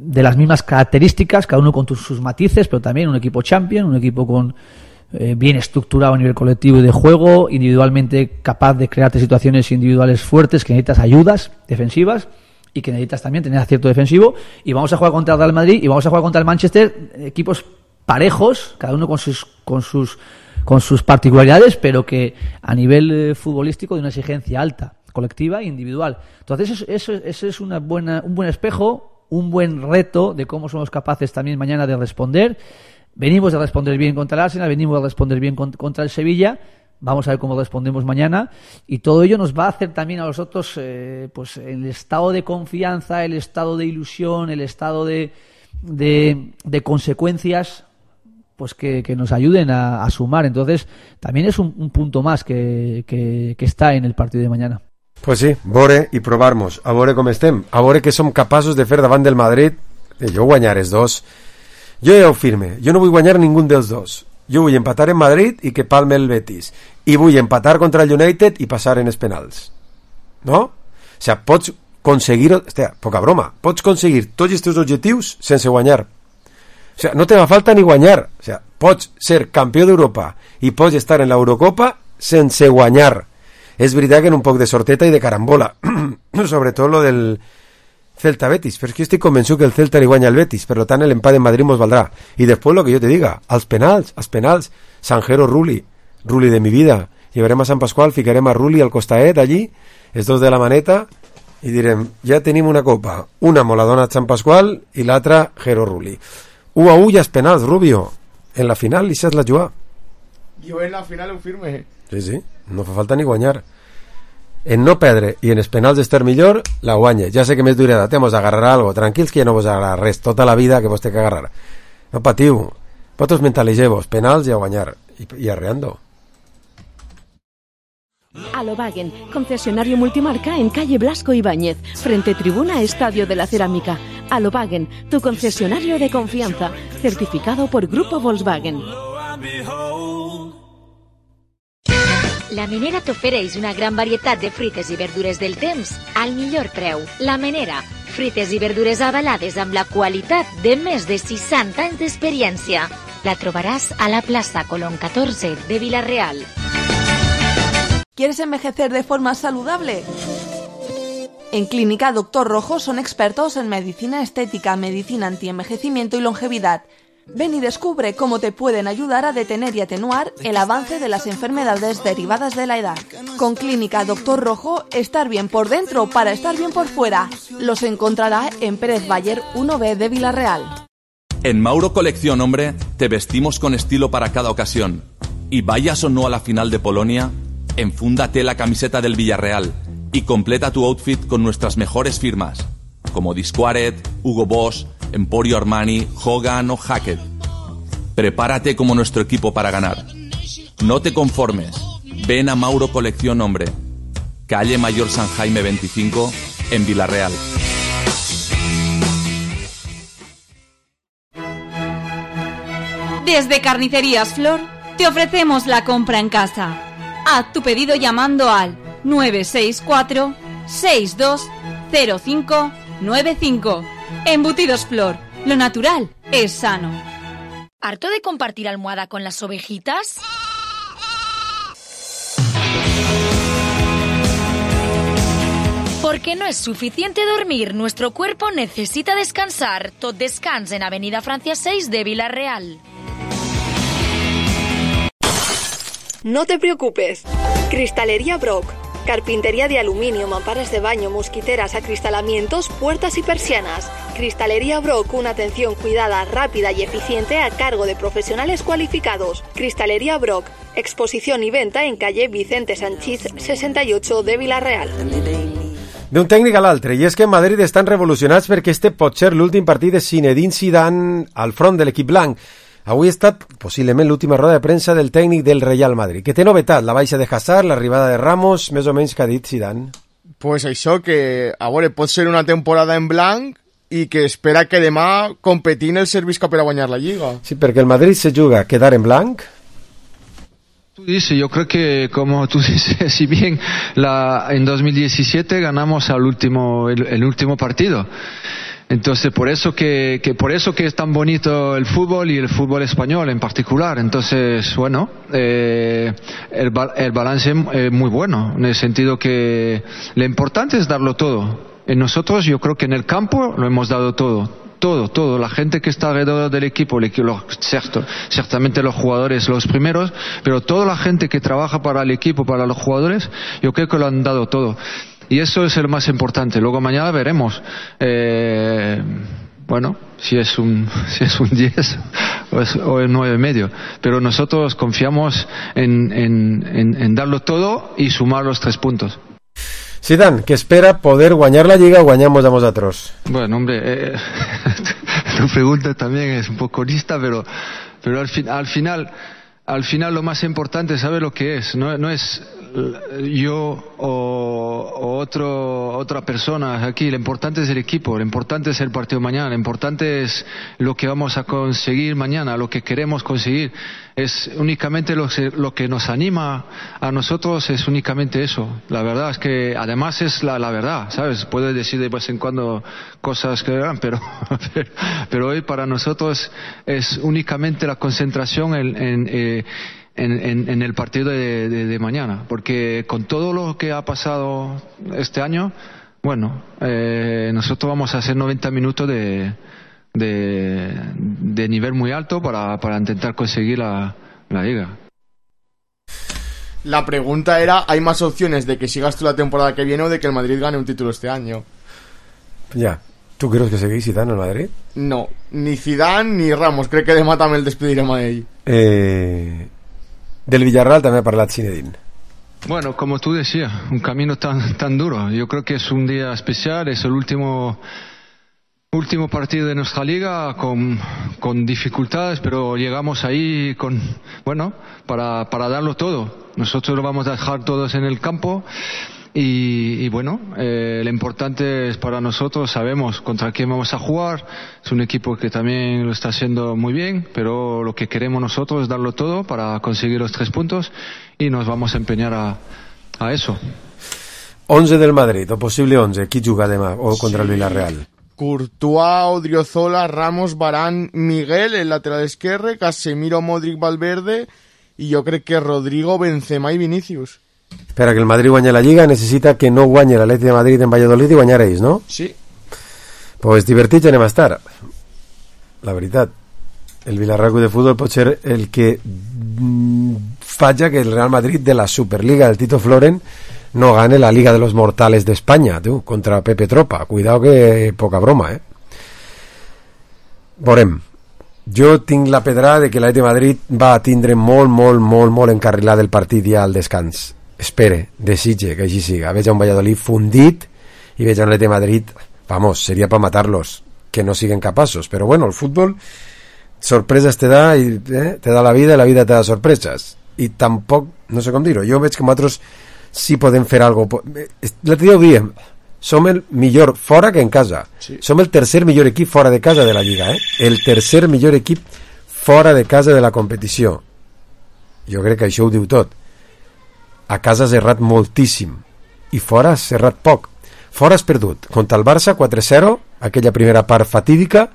de las mismas características, cada uno con tus, sus matices, pero también un equipo champion, un equipo con eh, bien estructurado a nivel colectivo y de juego, individualmente capaz de crearte situaciones individuales fuertes, que necesitas ayudas defensivas y que necesitas también tener acierto defensivo. Y vamos a jugar contra el Real Madrid y vamos a jugar contra el Manchester, equipos parejos, cada uno con sus con sus con sus particularidades, pero que a nivel eh, futbolístico de una exigencia alta, colectiva e individual. Entonces eso, eso, eso es una buena, un buen espejo, un buen reto de cómo somos capaces también mañana de responder. Venimos de responder bien contra el Arsenal, venimos de responder bien con, contra el Sevilla. Vamos a ver cómo respondemos mañana, y todo ello nos va a hacer también a nosotros eh, pues el estado de confianza, el estado de ilusión, el estado de, de, de consecuencias, pues que, que nos ayuden a, a sumar. Entonces también es un, un punto más que, que, que está en el partido de mañana. Pues sí, veure i provar-nos, a veure com estem, a veure què som capaços de fer davant del Madrid. Eh, jo guanyar els dos, jo ja ho firme, jo no vull guanyar ningú dels dos, jo vull empatar en Madrid i que palme el Betis, i vull empatar contra el United i passar en els penals, no? O sigui, pots aconseguir, hòstia, poca broma, pots aconseguir tots els teus objectius sense guanyar. O sea, no te va falta ni guanyar. O sea, pots ser campió d'Europa i pots estar en l'Eurocopa sense guanyar. És veritat que en un poc de sorteta i de carambola, sobretot lo del Celta Betis, però és que jo estic convençut que el Celta li guanya al Betis, per tant l'empat en Madrid mos valdrà. I després lo que jo te diga, als penals, als penals, Sanjero Rulli, Rulli de mi vida, llevarem a Sant Pasqual, ficarem a Rulli al costaet allí, els dos de la maneta, i direm, ja tenim una copa, una mo la dona Sant Pasqual i l'altra Jero Rulli. U a u i als penals, Rubio. En la final li saps la jugar. Jo en la final ho firme. Sí, sí, no fa falta ni guanyar. En no perdre i en els penals estar millor, la guanya. Ja sé que més d'hora de mos agarrarà algo. Tranquils que ja no vos agarrarà res. Tota la vida que vos té que agarrar. No patiu. Vosaltres mentalitzeu-vos. Penals i a guanyar. I, i arreando. Alobagen, concesionario multimarca en calle Blasco Ibáñez, frente tribuna Estadio de la Cerámica. Alobagen, tu concesionario de confianza, certificado por Grupo Volkswagen. La Menera t'ofereix una gran varietat de fruites i verdures del temps al millor preu. La Menera, fruites i verdures avalades amb la qualitat de més de seixanta anys d'experiència. La trobaràs a la plaça Colón catorze de Vila-real. ¿Quieres envejecer de forma saludable? En Clínica Doctor Rojo son expertos en medicina estética, medicina antienvejecimiento y longevidad. Ven y descubre cómo te pueden ayudar a detener y atenuar el avance de las enfermedades derivadas de la edad. Con Clínica Doctor Rojo, estar bien por dentro para estar bien por fuera. Los encontrará en Pérez Bayer uno B de Vila-real. En Mauro Colección Hombre te vestimos con estilo para cada ocasión. Y vayas o no a la final de Polonia, enfúndate la camiseta del Villarreal y completa tu outfit con nuestras mejores firmas, como Disquaret, Hugo Boss, Emporio Armani, Hogan o Hackett. Prepárate como nuestro equipo para ganar. No te conformes. Ven a Mauro Colección Hombre, calle Mayor San Jaime veinticinco, en Vila-real. Desde Carnicerías Flor te ofrecemos la compra en casa. Haz tu pedido llamando al nueve seis cuatro, seis dos cero cinco nueve cinco. Embutidos Flor, lo natural es sano. ¿Harto de compartir almohada con las ovejitas? Porque no es suficiente dormir, nuestro cuerpo necesita descansar. Tot Descans en Avenida Francia seis de Vila-real. No te preocupes. Cristalería Brock. Carpintería de aluminio, mamparas de baño, mosquiteras, acristalamientos, puertas y persianas. Cristalería Brock, una atención cuidada, rápida y eficiente a cargo de profesionales cualificados. Cristalería Brock, exposición y venta en calle Vicente Sanchís sesenta y ocho de Vila-real. D'un tècnic a l'altre, i és que en Madrid estan revolucionats perquè este pot ser l'últim partit de Zinedine Zidane al front de l'equip blanc. Avui ha estat possiblement l'última roda de premsa del tècnic del Real Madrid, que té novetat, la baixa de Hazard, l'arribada de Ramos, més o menys que ha dit Zidane. Pues això, que a veure, pot ser una temporada en blanc i que espera que demà competint el servisca per a guanyar la Lliga. Sí, perquè el Madrid se juga a quedar en blanc. Tú dices, yo creo que como tú dices, si bien la, en dos mil diecisiete ganamos al último, el, el último partido, Entonces, por eso que, que por eso que es tan bonito el fútbol y el fútbol español en particular. Entonces, bueno, eh, el, el balance es muy bueno, en el sentido que lo importante es darlo todo. En nosotros, yo creo que en el campo lo hemos dado todo. Todo, todo, la gente que está alrededor del equipo, el equipo los, cierto, ciertamente los jugadores los primeros, pero toda la gente que trabaja para el equipo, para los jugadores, yo creo que lo han dado todo. Y eso es el más importante. Luego mañana veremos, eh, bueno, si es un, si es un diez o es, o es nueve y medio. Pero nosotros confiamos en, en, en, en darlo todo y sumar los tres puntos. Zidane, que espera poder guañar la Lliga o guañamos a vosotros. Bueno, hombre, eh, tu pregunta también es un poco lista, pero, pero al, fin, al final, al final lo más importante, ¿sabe lo que es? No, no es yo o, o otro, otra persona aquí. Lo importante es el equipo, lo importante es el partido mañana, lo importante es lo que vamos a conseguir mañana, lo que queremos conseguir. Es únicamente lo, lo que nos anima a nosotros, es únicamente eso. La verdad es que además es la, la verdad, ¿sabes? Puedes decir de vez en cuando cosas que eran, pero, pero, pero hoy para nosotros es únicamente la concentración en, en, eh, en, en, en el partido de, de, de mañana. Porque con todo lo que ha pasado este año, bueno, eh, nosotros vamos a hacer noventa minutos de... De, de nivel muy alto para, para intentar conseguir la, la liga. La pregunta era, ¿hay más opciones de que sigas tú la temporada que viene o de que el Madrid gane un título este año? Ya. ¿Tú crees que seguís Zidane en Madrid? No, ni Zidane ni Ramos. Crec que demà també el despedirem a ell. Eh, del Villarreal també ha parlat Zinedine. Bueno, como tú decías, un camino tan, tan duro. Yo creo que es un día especial, es el último... Último partido de nuestra liga con, con dificultades, pero llegamos ahí con, bueno, para, para darlo todo. Nosotros lo vamos a dejar todos en el campo y, y bueno, eh, lo importante es para nosotros, sabemos contra quién vamos a jugar. Es un equipo que también lo está haciendo muy bien, pero lo que queremos nosotros es darlo todo para conseguir los tres puntos y nos vamos a empeñar a, a eso. once del Madrid, o posible once. Qui juga demà o contra el Villarreal? Courtois, Odriozola, Ramos, Varane, Miguel, el lateral esquerre, Casemiro, Modric, Valverde y yo creo que Rodrigo, Benzema y Vinicius. Espera, que el Madrid guanye la Lliga necessita que no guanye l'Atlètic de Madrid en Valladolid i guanyar ells, no? Sí. Pues divertits anem a estar. La veritat. El Villarreal de Futbol pot ser el que faci que el Real Madrid de la Superliga del Tito Floren no gane la Liga de los Mortales de España, tú, contra Pepe Tropa. Cuidado que poca broma, eh? Veurem. Jo tinc la pedrada de que l'Atlètic de Madrid va tindre molt, molt, molt, molt encarrilat el partit ja al descans. Espere, desitge que així siga. Veig a un Valladolid fundit i veig a un Atlètic de Madrid, vamos, seria per matar-los, que no siguen capaços. Però bueno, el futbol, sorpreses te da, i, eh, te da la vida i la vida te da sorpreses. I tampoc, no sé com dir-ho, jo veig que nosaltres sí podem fer alguna cosa. L'altre dia ho diem, som el millor fora que en casa. Sí. Som el tercer millor equip fora de casa de la Lliga, eh? El tercer millor equip fora de casa de la competició. Jo crec que això ho diu tot. A casa has errat moltíssim i fora has errat poc. Fora has perdut contra el Barça quatre zero, aquella primera part fatídica,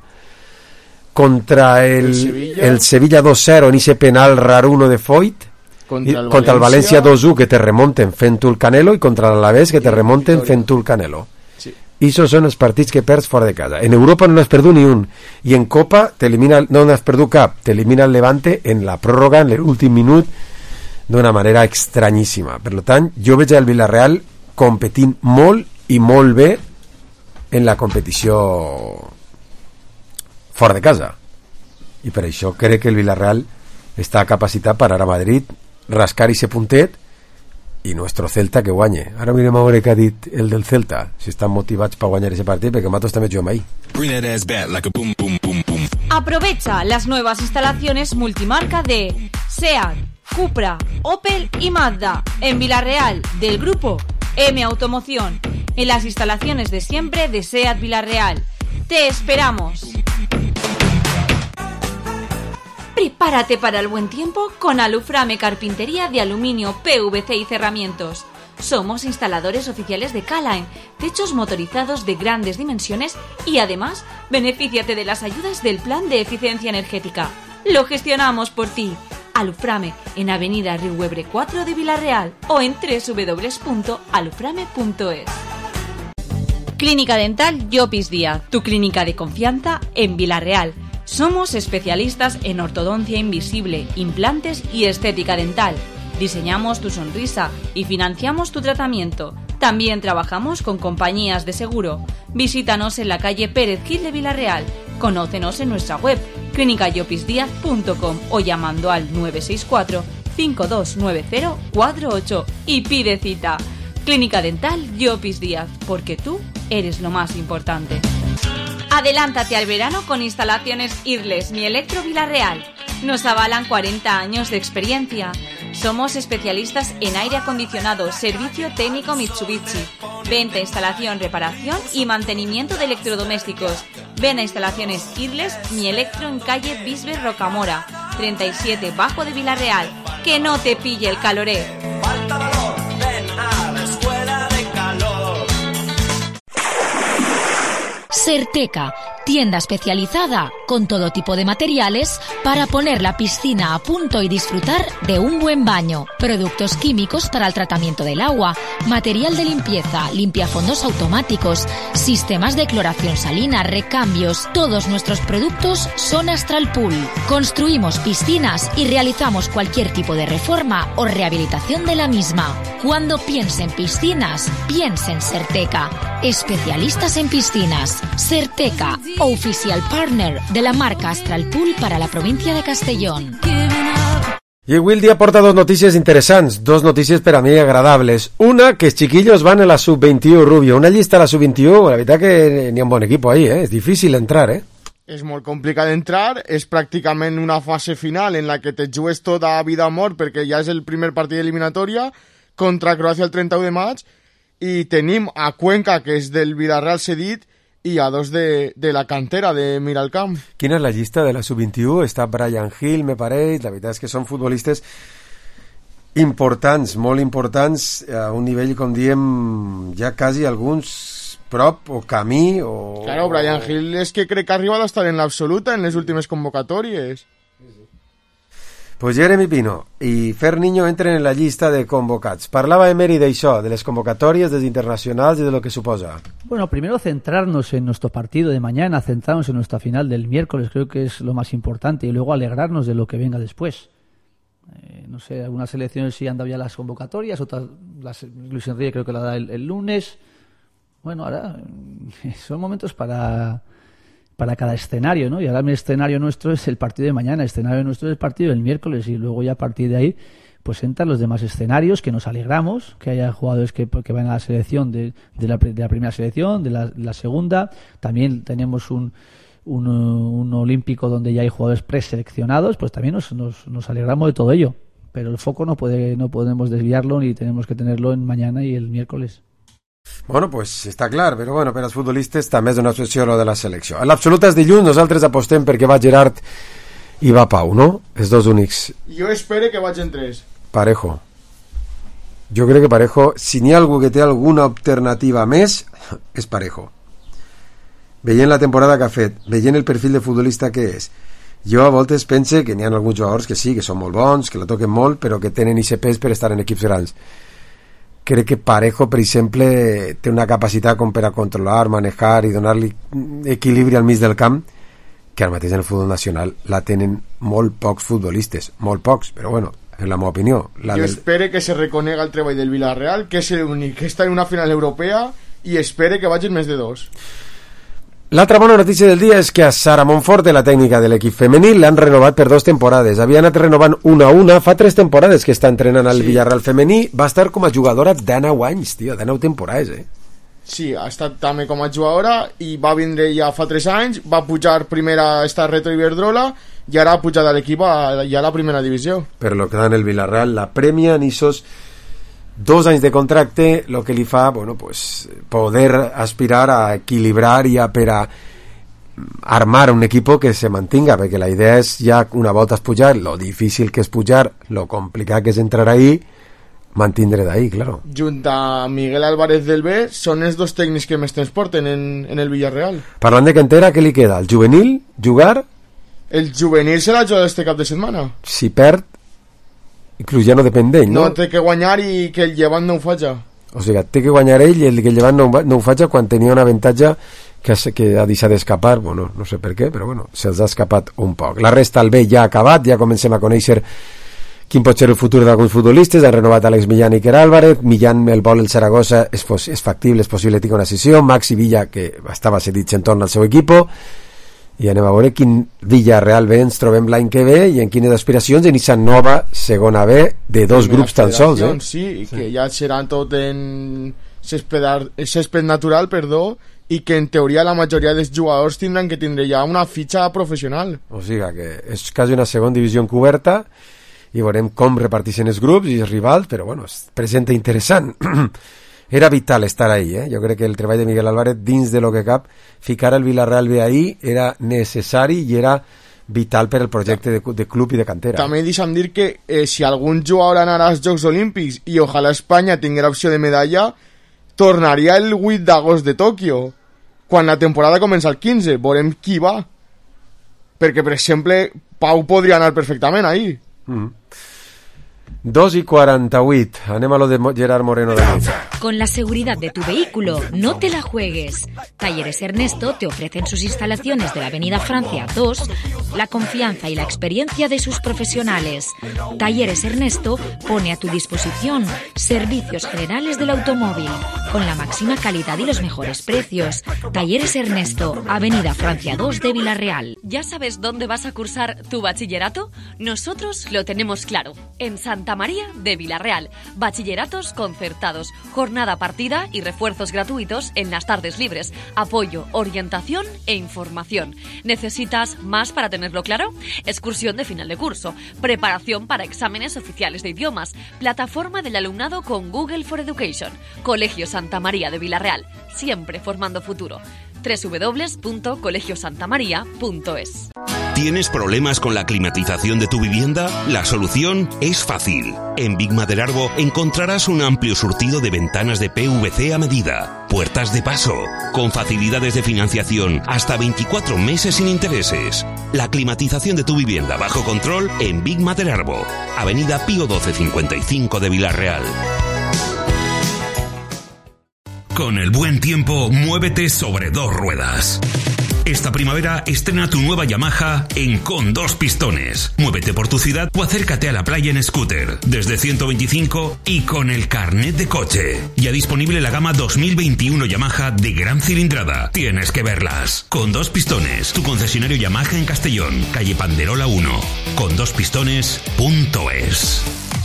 contra el, el Sevilla, el Sevilla dos zero en ese penal raruno de Foyt, contra el, contra el València dos u que te remonten fent-ho el Canelo i contra l'Alavés que te remonten fent-ho el Canelo. Sí. I això són els partits que perds fora de casa. En Europa no n'has perdut ni un i en Copa t'elimina, no n'has perdut cap, t'elimina el Levante en la pròrroga, en l'últim minut, d'una manera estranyíssima. Per tant, jo veig el Villarreal competint molt i molt bé en la competició fora de casa. I per això crec que el Villarreal està capacitat per anar a Madrid, rascar ese puntet i nuestro Celta que guanye. Ara mirem a veure què ha dit el del Celta, si estan motivats per guanyar ese partit, perquè nosaltres també juguem ahí. Aprovecha las nuevas instalaciones multimarca de SEAT, Cupra, Opel y Mazda en Villarreal del grupo M Automoción, en las instalaciones de siempre de SEAT Villarreal. ¡Te esperamos! Prepárate para el buen tiempo con Aluframe Carpintería de aluminio, P V C y cerramientos. Somos instaladores oficiales de K-Line, techos motorizados de grandes dimensiones y además, benefíciate de las ayudas del Plan de Eficiencia Energética. Lo gestionamos por ti. Aluframe, en Avenida Riuebre cuatro de Vilarreal o en doble u doble u doble u punto aluframe punto es. Clínica Dental Llopis Díaz, tu clínica de confianza en Vilarreal. Somos especialistas en ortodoncia invisible, implantes y estética dental. Diseñamos tu sonrisa y financiamos tu tratamiento. También trabajamos con compañías de seguro. Visítanos en la calle Pérez Gil de Vilarreal. Conócenos en nuestra web clínica llopis díaz punto com o llamando al nueve seis cuatro, cinco dos nueve cero, cuatro ocho y pide cita. Clínica Dental Llopis Díaz, porque tú eres lo más importante. Adelántate al verano con instalaciones Irles Mi Electro Vilarreal. Nos avalan cuarenta años de experiencia. Somos especialistas en aire acondicionado, servicio técnico Mitsubishi, venta, instalación, reparación y mantenimiento de electrodomésticos. Ven a instalaciones Irles Mi Electro en calle Bisbe Rocamora, treinta y siete Bajo de Vilarreal. Que no te pille el caloré. Falta valor, ven a la escuela de calor. Serteca, tienda especializada con todo tipo de materiales para poner la piscina a punto y disfrutar de un buen baño. Productos químicos para el tratamiento del agua, material de limpieza, limpiafondos automáticos, sistemas de cloración salina, recambios. Todos nuestros productos son Astral Pool. Construimos piscinas y realizamos cualquier tipo de reforma o rehabilitación de la misma. Cuando piense en piscinas, piense en Serteca. Especialistas en piscinas. Serteca, oficial partner de la marca Astral Pool para la provincia de Castellón. I avui el dia porta dos notícies interessants, dos notícies per a mi agradables. Una, que els chiquillos van a la sub veintiuno, Rubio. Una llista a la sub veintiuno, la veritat que n'hi ha un bon equip ahí, eh? És difícil entrar, eh? És molt complicat d'entrar, és pràcticament una fase final en la que te jugues tota a vida o mort perquè ja és el primer partit d'eliminatòria contra Croàcia el trenta-u de maig i tenim a Cuenca, que és del Villarreal cedit, i a dos de, de la cantera de Miralcamp. Quina és la llista de la sub veintiuno? Està Brian Hill, me pareix. La veritat és que són futbolistes importants, molt importants, a un nivell, com diem, ja quasi alguns prop o camí o... Claro, Brian Hill és que crec que ha arribat a estar en l'absoluta en les últimes convocatòries. Pues Jeremy Pino i Fer Niño entren en la llista de convocats. Parlava Emery d'això, de les convocatorias, dels internacionals y de lo que suposa. Bueno, primero centrarnos en nuestro partido de mañana, centrarnos en nuestra final del miércoles, creo que es lo más importante, y luego alegrarnos de lo que venga después. Eh, no sé, algunas selecciones sí han dado ya las convocatorias, otras, las, Luis Enrique creo que la da el, el lunes. Bueno, ahora son momentos para... para cada escenario, ¿no? Y ahora mi escenario nuestro es el partido de mañana, el escenario nuestro es el partido del miércoles y luego ya a partir de ahí pues entran los demás escenarios, que nos alegramos, que haya jugadores que, que van a la selección de, de, la, de la primera selección, de la, de la segunda. También tenemos un, un, un olímpico donde ya hay jugadores preseleccionados, pues también nos, nos, nos alegramos de todo ello. Pero el foco no puede no podemos desviarlo ni tenemos que tenerlo en mañana y el miércoles. Bueno, pues està clar, però bueno, per als futbolistes també és una excepció lo de la selecció. A l'absoluta és dilluns, nosaltres apostem perquè va Gerard i va Pau, no? Els dos únics. Jo espero que vagin tres. Parejo. Jo crec que Parejo, si n'hi ha algú que té alguna alternativa més, és Parejo. Veient la temporada que ha fet, veient el perfil de futbolista que és, jo a voltes pense que n'hi ha alguns jugadors que sí, que són molt bons, que la toquen molt, però que tenen I C Ps per estar en equips grans. Crec que Parejo, per exemple, té una capacitat com per a controlar, manejar i donar-li equilibri al mig del camp que ara mateix en el futbol nacional la tenen molt pocs futbolistes, molt pocs, però bueno, és la meva opinió. La jo del... espero que se reconega el treball del Villarreal, que és l'únic que està en una final europea, i espero que vagin més de dos. L'altra bona notícia del dia és que a Sara Monforte, la tècnica de l'equip femení, l'han renovat per dos temporades. Havia anat renovant una a una, fa tres temporades que està entrenant al sí. Villarreal femení. Va estar com a jugadora dinou anys, tio, dinou temporades, eh? Sí, ha estat també com a jugadora i va vindre ja fa tres anys, va pujar primer a esta Reto Iberdrola i ara ha pujat a l'equip a, ja a la primera divisió. Per lo que dan el Villarreal, la premia en esos dos anys de contracte, lo que li fa, bueno, pues, poder aspirar a equilibrar i a per a armar un equipo que se mantinga, perquè la idea és ja una volta es pujar, lo difícil que és pujar, lo complicat que és entrar ahí, mantindre d'ahí, claro. Junt a Miguel Álvarez del B, són els dos tècnics que més temps porten en, en el Villarreal. Parlant de cantera, què li queda? El juvenil? Jugar? El juvenil serà el jugador este cap de setmana. Si perd, inclús ja no depèn d'ell, no? No, té que guanyar i que el llevant no ho faci. O sigui, té que guanyar ell i el que el llevant no, no ho faci quan tenia un avantatge que, que ha deixat d'escapar, bueno, no sé per què, però bueno, se'ls ha escapat un poc. La resta, el B ja ha acabat, ja comencem a conèixer quin pot ser el futur d'alguns futbolistes. Han renovat Àlex Millán i Iker Álvarez. Millán el vol el Saragossa, és, és factible, és possible que una sessió. Maxi Villa, que estava cedit en torn al seu equip, i anem a veure quin Villarreal B ens trobem l'any que ve i en quines aspiracions en aquesta nova segona B de dos Primera grups tan sols, eh? Sí, i que sí. Ja serà tot en césped, césped natural, perdó, i que en teoria la majoria dels jugadors tindran que tindre ja una fitxa professional. O sigui que és quasi una segona divisió encoberta i veurem com reparteixen els grups i els rivals, però bueno, es presenta interessant. Era vital estar ahí, eh? Jo crec que el treball de Miguel Álvarez dins de lo que cap, ficar el Villarreal B ahí era necessari i era vital per al projecte de, de club i de cantera. També deixa'm dir que eh, si algun jugador anarà als Jocs Olímpics i ojalà Espanya tinguera opció de medalla, tornaria el vuit d'agost de Tòquio, quan la temporada comença el quinze. Veurem qui va. Perquè, per exemple, Pau podria anar perfectament ahí. Mm. dos y cuarenta y ocho. Anem a lo de Gerard Moreno de Luis. Con la seguridad de tu vehículo, no te la juegues. Talleres Ernesto te ofrecen sus instalaciones de la Avenida Francia dos, la confianza y la experiencia de sus profesionales. Talleres Ernesto pone a tu disposición servicios generales del automóvil, con la máxima calidad y los mejores precios. Talleres Ernesto, Avenida Francia dos de Villarreal. ¿Ya sabes dónde vas a cursar tu bachillerato? Nosotros lo tenemos claro. En Santa María de Villarreal. Bachilleratos concertados, jornada partida y refuerzos gratuitos en las tardes libres. Apoyo, orientación e información. ¿Necesitas más para tenerlo claro? Excursión de final de curso, preparación para exámenes oficiales de idiomas, plataforma del alumnado con Google for Education. Colegio Santa María de Villarreal, siempre formando futuro. doble u doble u doble u punto colegio santa maría punto es. ¿Tienes problemas con la climatización de tu vivienda? La solución es fácil. En Big Maderarbo encontrarás un amplio surtido de ventanas de P V C a medida, puertas de paso, con facilidades de financiación hasta veinticuatro meses sin intereses. La climatización de tu vivienda bajo control en Big Maderarbo, Avenida Pío doce cincuenta y cinco de Villarreal. Con el buen tiempo, muévete sobre dos ruedas. Esta primavera estrena tu nueva Yamaha en Con Dos Pistones. Muévete por tu ciudad o acércate a la playa en scooter, desde ciento veinticinco y con el carnet de coche. Ya disponible la gama dos mil veintiuno Yamaha de gran cilindrada. Tienes que verlas. Con Dos Pistones, tu concesionario Yamaha en Castellón, calle Panderola uno. con dos pistones punto es.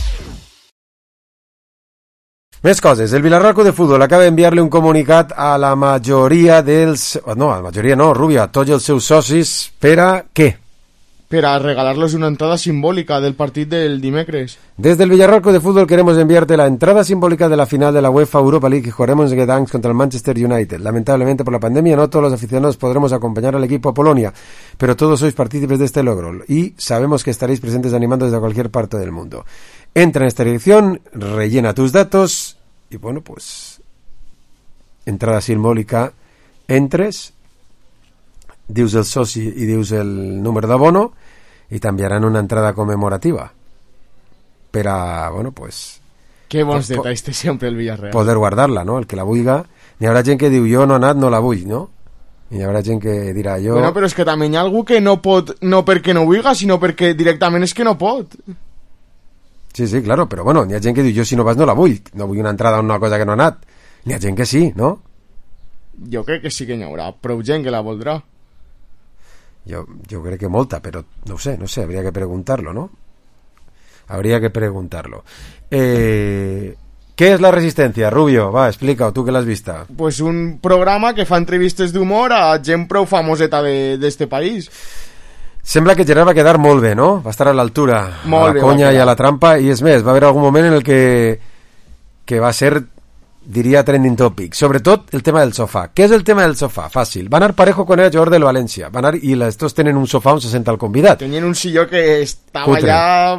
Més coses. El Villarreal Club de Futbol acaba d'enviar-li un comunicat a la majoria dels... No, a la majoria no, Rubio, a tots els seus socis, per a què? Per a regalar-los una entrada simbòlica del partit del dimecres. Desde el Villarreal Club de Fútbol queremos enviarte la entrada simbólica de la final de la UEFA Europa League que jugaremos en Gdansk contra el Manchester United. Lamentablemente por la pandemia no todos los aficionados podremos acompañar al equipo a Polonia, pero todos sois partícipes de este logro y sabemos que estaréis presentes animando desde cualquier parte del mundo. Entra en esta dirección, rellena tus datos y bueno, pues entrada simbòlica, entres, dius el soci i dius el número d'abono i t'enviaran una entrada conmemorativa per a, bueno, pues... Que bons po- detalls té sempre el Villarreal. Poder guardar-la, no? El que la vulga. N'hi haurà gent que diu, jo no he anat, no la vull, no? I hi haurà gent que dirà, jo... Bueno, però és que també hi ha algú que no pot, no perquè no vulga, sinó perquè directament és que no pot. Sí, sí, claro, però bueno, n'hi ha gent que diu, jo si no vas no la vull, no vull una entrada a una cosa que no ha anat. N'hi ha gent que sí, no? Jo crec que sí que n'hi haurà prou gent que la voldrà. Yo, yo creo que molta, pero no sé, no sé, habría que preguntarlo, ¿no? Habría que preguntarlo. Eh, ¿Qué es La Resistencia, Rubio? Va, explica, tú que l'has vista. Pues un programa que fa entrevistes d'humor a gent prou famoseta de, d'este país. Sembla que Gerard va quedar molt bé, no? Va estar a l'altura, molt a la bé, conya i a la trampa, i és més, va haver algun moment en el que, que va ser... diria trending topic, sobretot el tema del sofà. Què és el tema del sofà? Fàcil. Va anar Parejo quan era jugador del València. Va anar i estos tenen un sofà on se senta el convidat. Tenien un silló que estava Cutre. allà...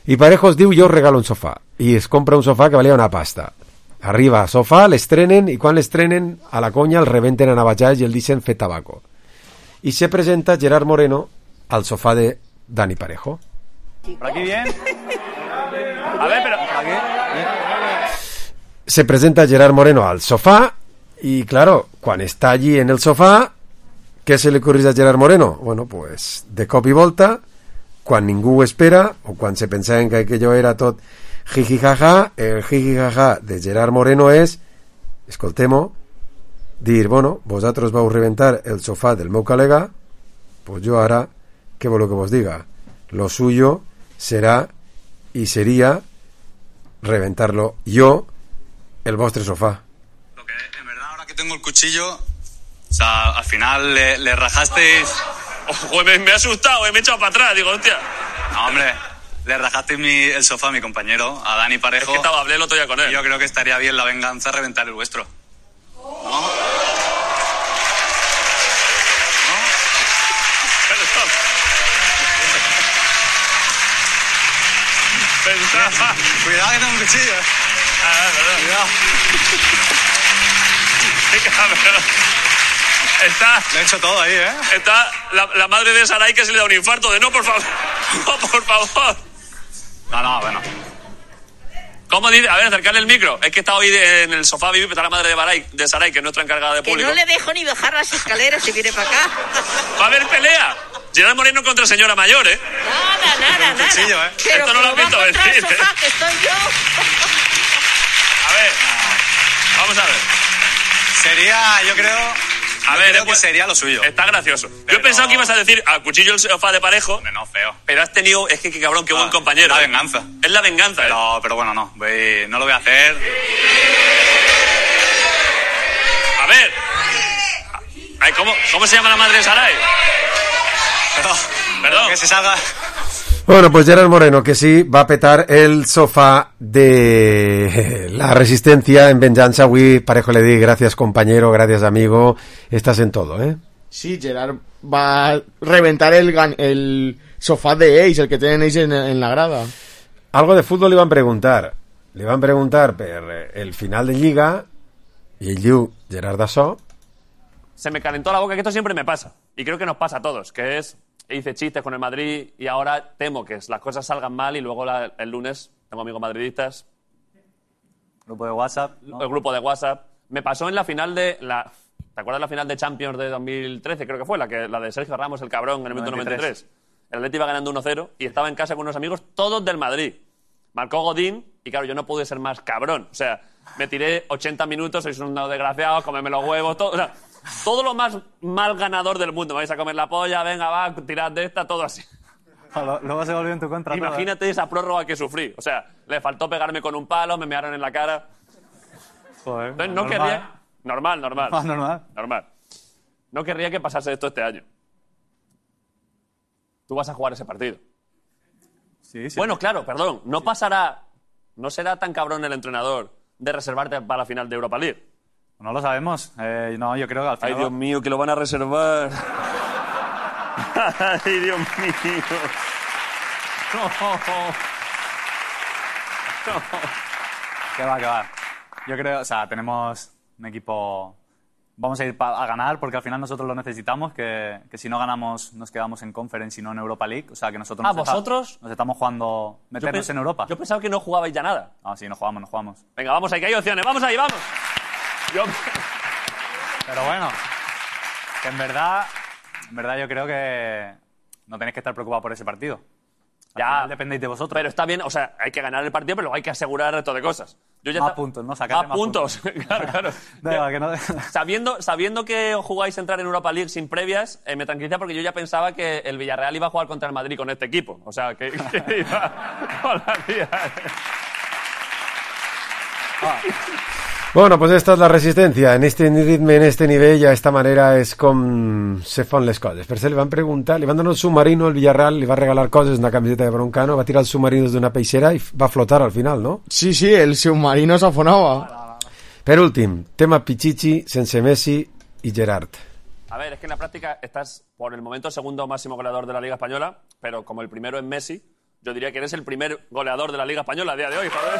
I Parejo es diu, jo us regalo un sofà. I es compra un sofà que valia una pasta. Arriba sofà, l'estrenen, i quan l'estrenen, a la conya el rebenten a navajades i el dicen fet tabaco. I se presenta Gerard Moreno al sofà de Dani Parejo. ¿Por aquí bien? A ver, pero... ¿por aquí? Se presenta Gerard Moreno al sofà y claro, cuando está allí en el sofà, ¿qué se le ocurre a Gerard Moreno? Bueno, pues de cop i volta, quan ningú ho espera, o quan se pensaven que aquello era tot jijijaja, el jijijaja de Gerard Moreno és, escoltem-ho, dir, bueno, vosaltres vau reventar el sofà del meu col·lega, pues jo ara, què voleu que vos diga? Lo suyo será y sería reventarlo yo, el vostre sofá. Lo que en verdad ahora que tengo el cuchillo, o sea, al final le, le rajasteis... Ojo, me, me he asustado, me he echado para atrás, digo, hostia. No, hombre, le rajasteis mi, el sofá a mi compañero, a Dani Parejo. Es que estaba, hablé el otro día con él. Yo creo que estaría bien la venganza reventar el vuestro. ¿No? ¿No? Pensaba. Cuidado que tengo un cuchillo. Ah, perdón. Cuidado. Qué cabrón. Está... Lo he hecho todo ahí, ¿eh? Está la, la madre de Saray que se le da un infarto de no, por favor. No, por favor. No, no, bueno. ¿Cómo dice? A ver, acercarle el micro. Es que está hoy de, en el sofá vive, está la madre de, Baray, de Saray, que es nuestra encargada de público. Que no le dejo ni bajar las escaleras si viene para acá. Va a haber pelea. Gerard Moreno contra señora mayor, ¿eh? Nada, nada, nada. Cuchillo, ¿eh? Pero esto no lo has visto contra el venir, ¿eh? sofá, que estoy yo. A ver. Vamos a ver. Sería, yo creo... A yo ver, creo pues, que sería lo suyo. Está gracioso. Pero... Yo he pensado que ibas a decir al cuchillo el sofá de Parejo. No, feo. Pero has tenido... Es que, qué cabrón, qué buen compañero. Es la ¿eh? venganza. Es la venganza, Pero, ¿eh? pero bueno, no. Voy, no lo voy a hacer. A ver. Ay, ¿cómo, ¿Cómo se llama la madre de Saray? Perdón. Perdón. Que se salga... Bueno, pues Gerard Moreno, que sí, va a petar el sofá de la Resistencia en venjanza. Avui Parejo le di, gracias compañero, gracias amigo, estás en todo, ¿eh? Sí, Gerard va a reventar el, gan- el sofá de Ace, el que tienen Ace en, en la grada. Algo de fútbol le van a preguntar. Le van a preguntar per el final de Lliga y el diu Gerard Dassó. Se me calentó la boca, que esto siempre me pasa. Y creo que nos pasa a todos, que es... Hice chistes con el Madrid y ahora temo que las cosas salgan mal y luego la, el lunes tengo amigos madridistas. Grupo de WhatsApp, ¿no? El grupo de WhatsApp. Me pasó en la final de... la ¿Te acuerdas la final de Champions de dos mil trece? Creo que fue, la, que, la de Sergio Ramos, el cabrón, en el minuto noventa y tres. El Atleti iba ganando uno cero y estaba en casa con unos amigos, todos del Madrid. Marcó Godín y claro, yo no pude ser más cabrón. O sea, me tiré ochenta minutos, sois unos desgraciados, comeme los huevos, todo... O sea, todo lo más mal ganador del mundo. Me vais a comer la polla, venga, va, tirad de esta, todo así. Luego se volvió en tu contra. Imagínate esa prórroga que sufrí. O sea, le faltó pegarme con un palo, me mearon en la cara. Joder, Entonces, no normal. querría... Normal, normal. Ah, normal. Normal. No querría que pasase esto este año. Tú vas a jugar ese partido. Sí, sí. Bueno, claro, perdón. No pasará... No será tan cabrón el entrenador de reservarte para la final de Europa League. No lo sabemos. Eh, no, yo creo que al final... Ay, Dios mío, que lo van a reservar. Ay, Dios mío. No. No. Que va, que va. Yo creo, o sea, tenemos un equipo... Vamos a ir pa- a ganar porque al final nosotros lo necesitamos, que, que si no ganamos nos quedamos en Conference y no en Europa League. O sea, que nosotros Ah, nos, está- ¿vosotros? nos estamos jugando meternos Yo pe- en Europa. Yo pensaba que no jugabais ya nada. Ah, sí, no jugamos, no jugamos. Venga, vamos ahí, que hay opciones. Vamos ahí, vamos. Yo... Pero bueno, que en verdad, en verdad yo creo que no tenéis que estar preocupados por ese partido. Al Ya. final dependéis de vosotros. Pero está bien, o sea, hay que ganar el partido, pero luego hay que asegurar el resto de cosas. Yo ya Más ta- puntos, ¿no? Sacarle Más más puntos. claro, claro. Da igual, que no- sabiendo, sabiendo que os jugáis a entrar en Europa League sin previas, eh, me tranquiliza porque yo ya pensaba que el Villarreal iba a jugar contra el Madrid con este equipo. O sea, que, que iba con la tía. Bueno, pues esta és la resistència. En este ritme, en este nivell, a esta manera és com se fan les coses. Per cert, li van preguntar, li van donar un submarino al Villarreal, li va regalar coses, una camiseta de Broncano, va tirar el submarino des d'una peixera i va flotar al final, ¿no? Sí, sí, el submarino s'afonava. Per últim, tema Pichichi, sense Messi i Gerard. A ver, es que en la práctica estás por el momento segundo máximo goleador de la Liga Española, pero como el primero es Messi, yo diría que eres el primer goleador de la Liga Española a día de hoy, joder.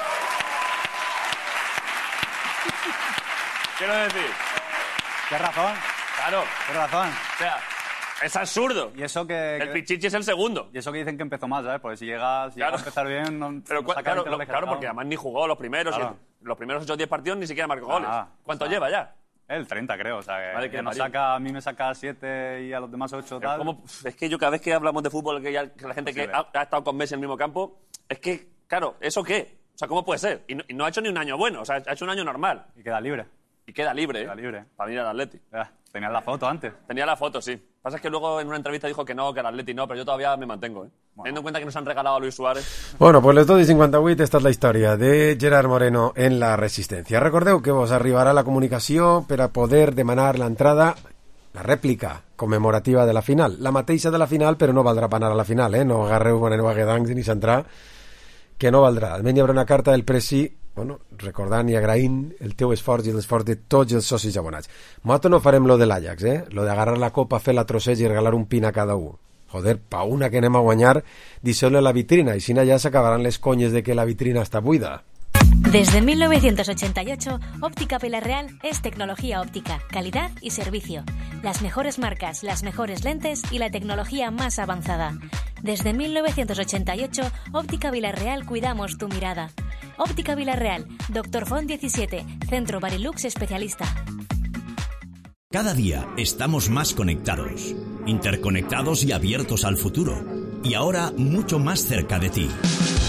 Quiero decir... ¿Qué razón? Claro. ¿Qué razón? O sea, es absurdo. Y eso que... El Pichichi es el segundo. Y eso que dicen que empezó mal, ¿sabes? Porque si llega, si Claro. llega a empezar bien... No, Pero no cua- saca claro, veinte lo- goles claro, cada porque uno. además ni jugó los primeros. Claro. y los primeros ocho o diez partidos ni siquiera marcó goles. Ah, ¿Cuánto ah. lleva ya? El treinta, creo. O sea, que, Madre que que nos parió. saca, a mí me saca siete y a los demás ocho Pero tal. ¿cómo? Es que yo cada vez que hablamos de fútbol, que, ya, que la gente que Sí, ha, ha estado con Messi en el mismo campo, es que, claro, ¿eso qué? O sea, ¿cómo puede ser? Y no, y no ha hecho ni un año bueno, o sea, ha hecho un año normal. Y queda libre. Y queda libre, Queda ¿eh? libre. Para venir al Atleti. Ya, tenías la foto antes. Tenía la foto, sí. Pasa es que luego en una entrevista dijo que no, que el Atleti no, pero yo todavía me mantengo, ¿eh? Teniendo en cuenta que nos han regalado a Luis Suárez. Bueno, pues les dos i cinquanta-vuit, esta és la història de Gerard Moreno en la Resistència. Recordeu que vos arribarà la comunicació per a poder demanar l'entrada, la rèplica commemorativa de la final. La mateixa de la final, però no valdrà per anar a la final, eh? No agarreu Moreno a Guedancs ni centrar, que no valdrà. Almenys hi haurà una carta del Presi, bueno, recordant i agraint el teu esforç i l'esforç de tots els socis abonats. Nosaltres no farem lo de l'Ajax, eh? Lo de agarrar la copa, fer la trosseig i regalar un pin a cada un. Joder, pa una que anem a guanyar, deixeu-le la vitrina, i si no ja s'acabaran les conyes de que la vitrina està buida. Desde mil novecientos ochenta y ocho, Óptica Villarreal es tecnología óptica, calidad y servicio. Las mejores marcas, las mejores lentes y la tecnología más avanzada. Desde mil novecientos ochenta y ocho, Óptica Villarreal cuidamos tu mirada. Óptica Villarreal, Doctor Font diecisiete, Centro Barilux Especialista. Cada día estamos más conectados, interconectados y abiertos al futuro. Y ahora mucho más cerca de ti.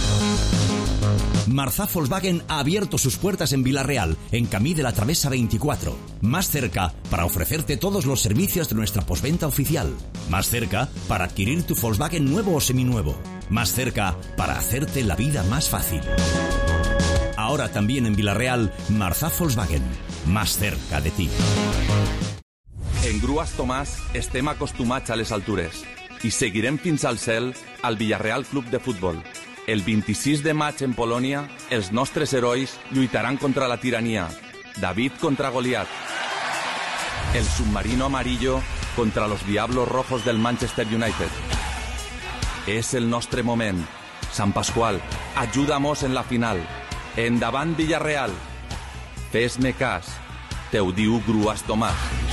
Marzá Volkswagen ha abierto sus puertas en Villarreal, en Camí de la Travesa veinticuatro. Más cerca para ofrecerte todos los servicios de nuestra postventa oficial. Más cerca para adquirir tu Volkswagen nuevo o seminuevo. Más cerca para hacerte la vida más fácil. Ahora también en Villarreal, Marzá Volkswagen. Más cerca de ti. En Grues Tomàs estem acostumats a les altures i seguirem fins al cel al Villarreal Club de Futbol. El vint-i-sis de maig en Polònia, els nostres herois lluitaran contra la tirania. David contra Goliat. El submarino amarillo contra los Diablos Rojos del Manchester United. És el nostre moment. Sant Pasqual, ajuda'm en la final. Endavant Villarreal. Fes-me cas. Te ho diu Grues Tomàs.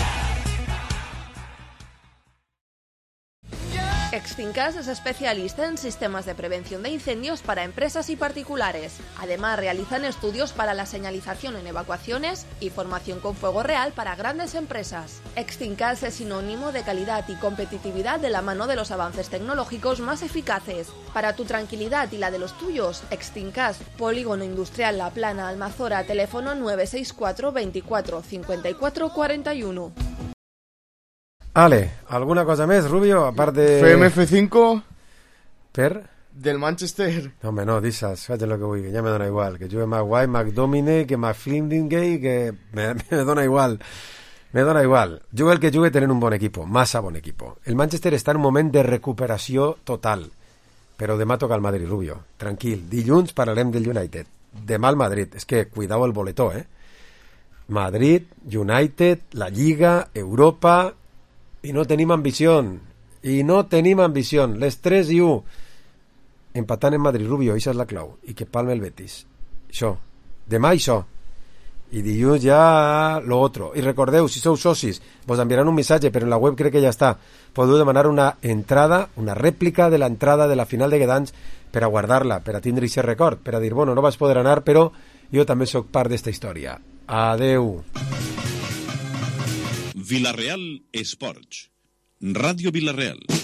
Extincas es especialista en sistemas de prevención de incendios para empresas y particulares. Además, realizan estudios para la señalización en evacuaciones y formación con fuego real para grandes empresas. Extincas es sinónimo de calidad y competitividad de la mano de los avances tecnológicos más eficaces. Para tu tranquilidad y la de los tuyos, Extincas, Polígono Industrial La Plana, Almazora, teléfono nueve seis cuatro veinticuatro cincuenta y cuatro cuarenta y uno. Ale, alguna cosa més, Rubio? A part de... Fem F cinco Per? del Manchester. No, home, no, dissas, faig el que vull, que ja me dona igual. Que jugue Maguire, McDominay, que McFlindingay, que me, me dona igual. Me dona igual. Jugue el que jugue tenen un bon equipo, massa bon equipo. El Manchester està en un moment de recuperació total. Però demà toca el Madrid, Rubio. Tranquil. Dilluns parlarem del United. Demà el Madrid. És que cuidao el boletó, eh? Madrid, United, la Lliga, Europa... I no tenim ambició. I no tenim ambició. Les tres i u. Empatant en Madrid, Rubio, això és la clau. I que palme el Betis. Això. Demà això. I dilluns ja lo otro. I recordeu, si sou socis, vos enviaran un missatge, però en la web crec que ja està. Podeu demanar una entrada, una rèplica de l'entrada de la final de Guedans per a guardar-la, per a tindre aquest record, per a dir, bueno, no vas poder anar, però jo també sóc part d'esta història. Adeu. Villarreal Esports. Radio Villarreal.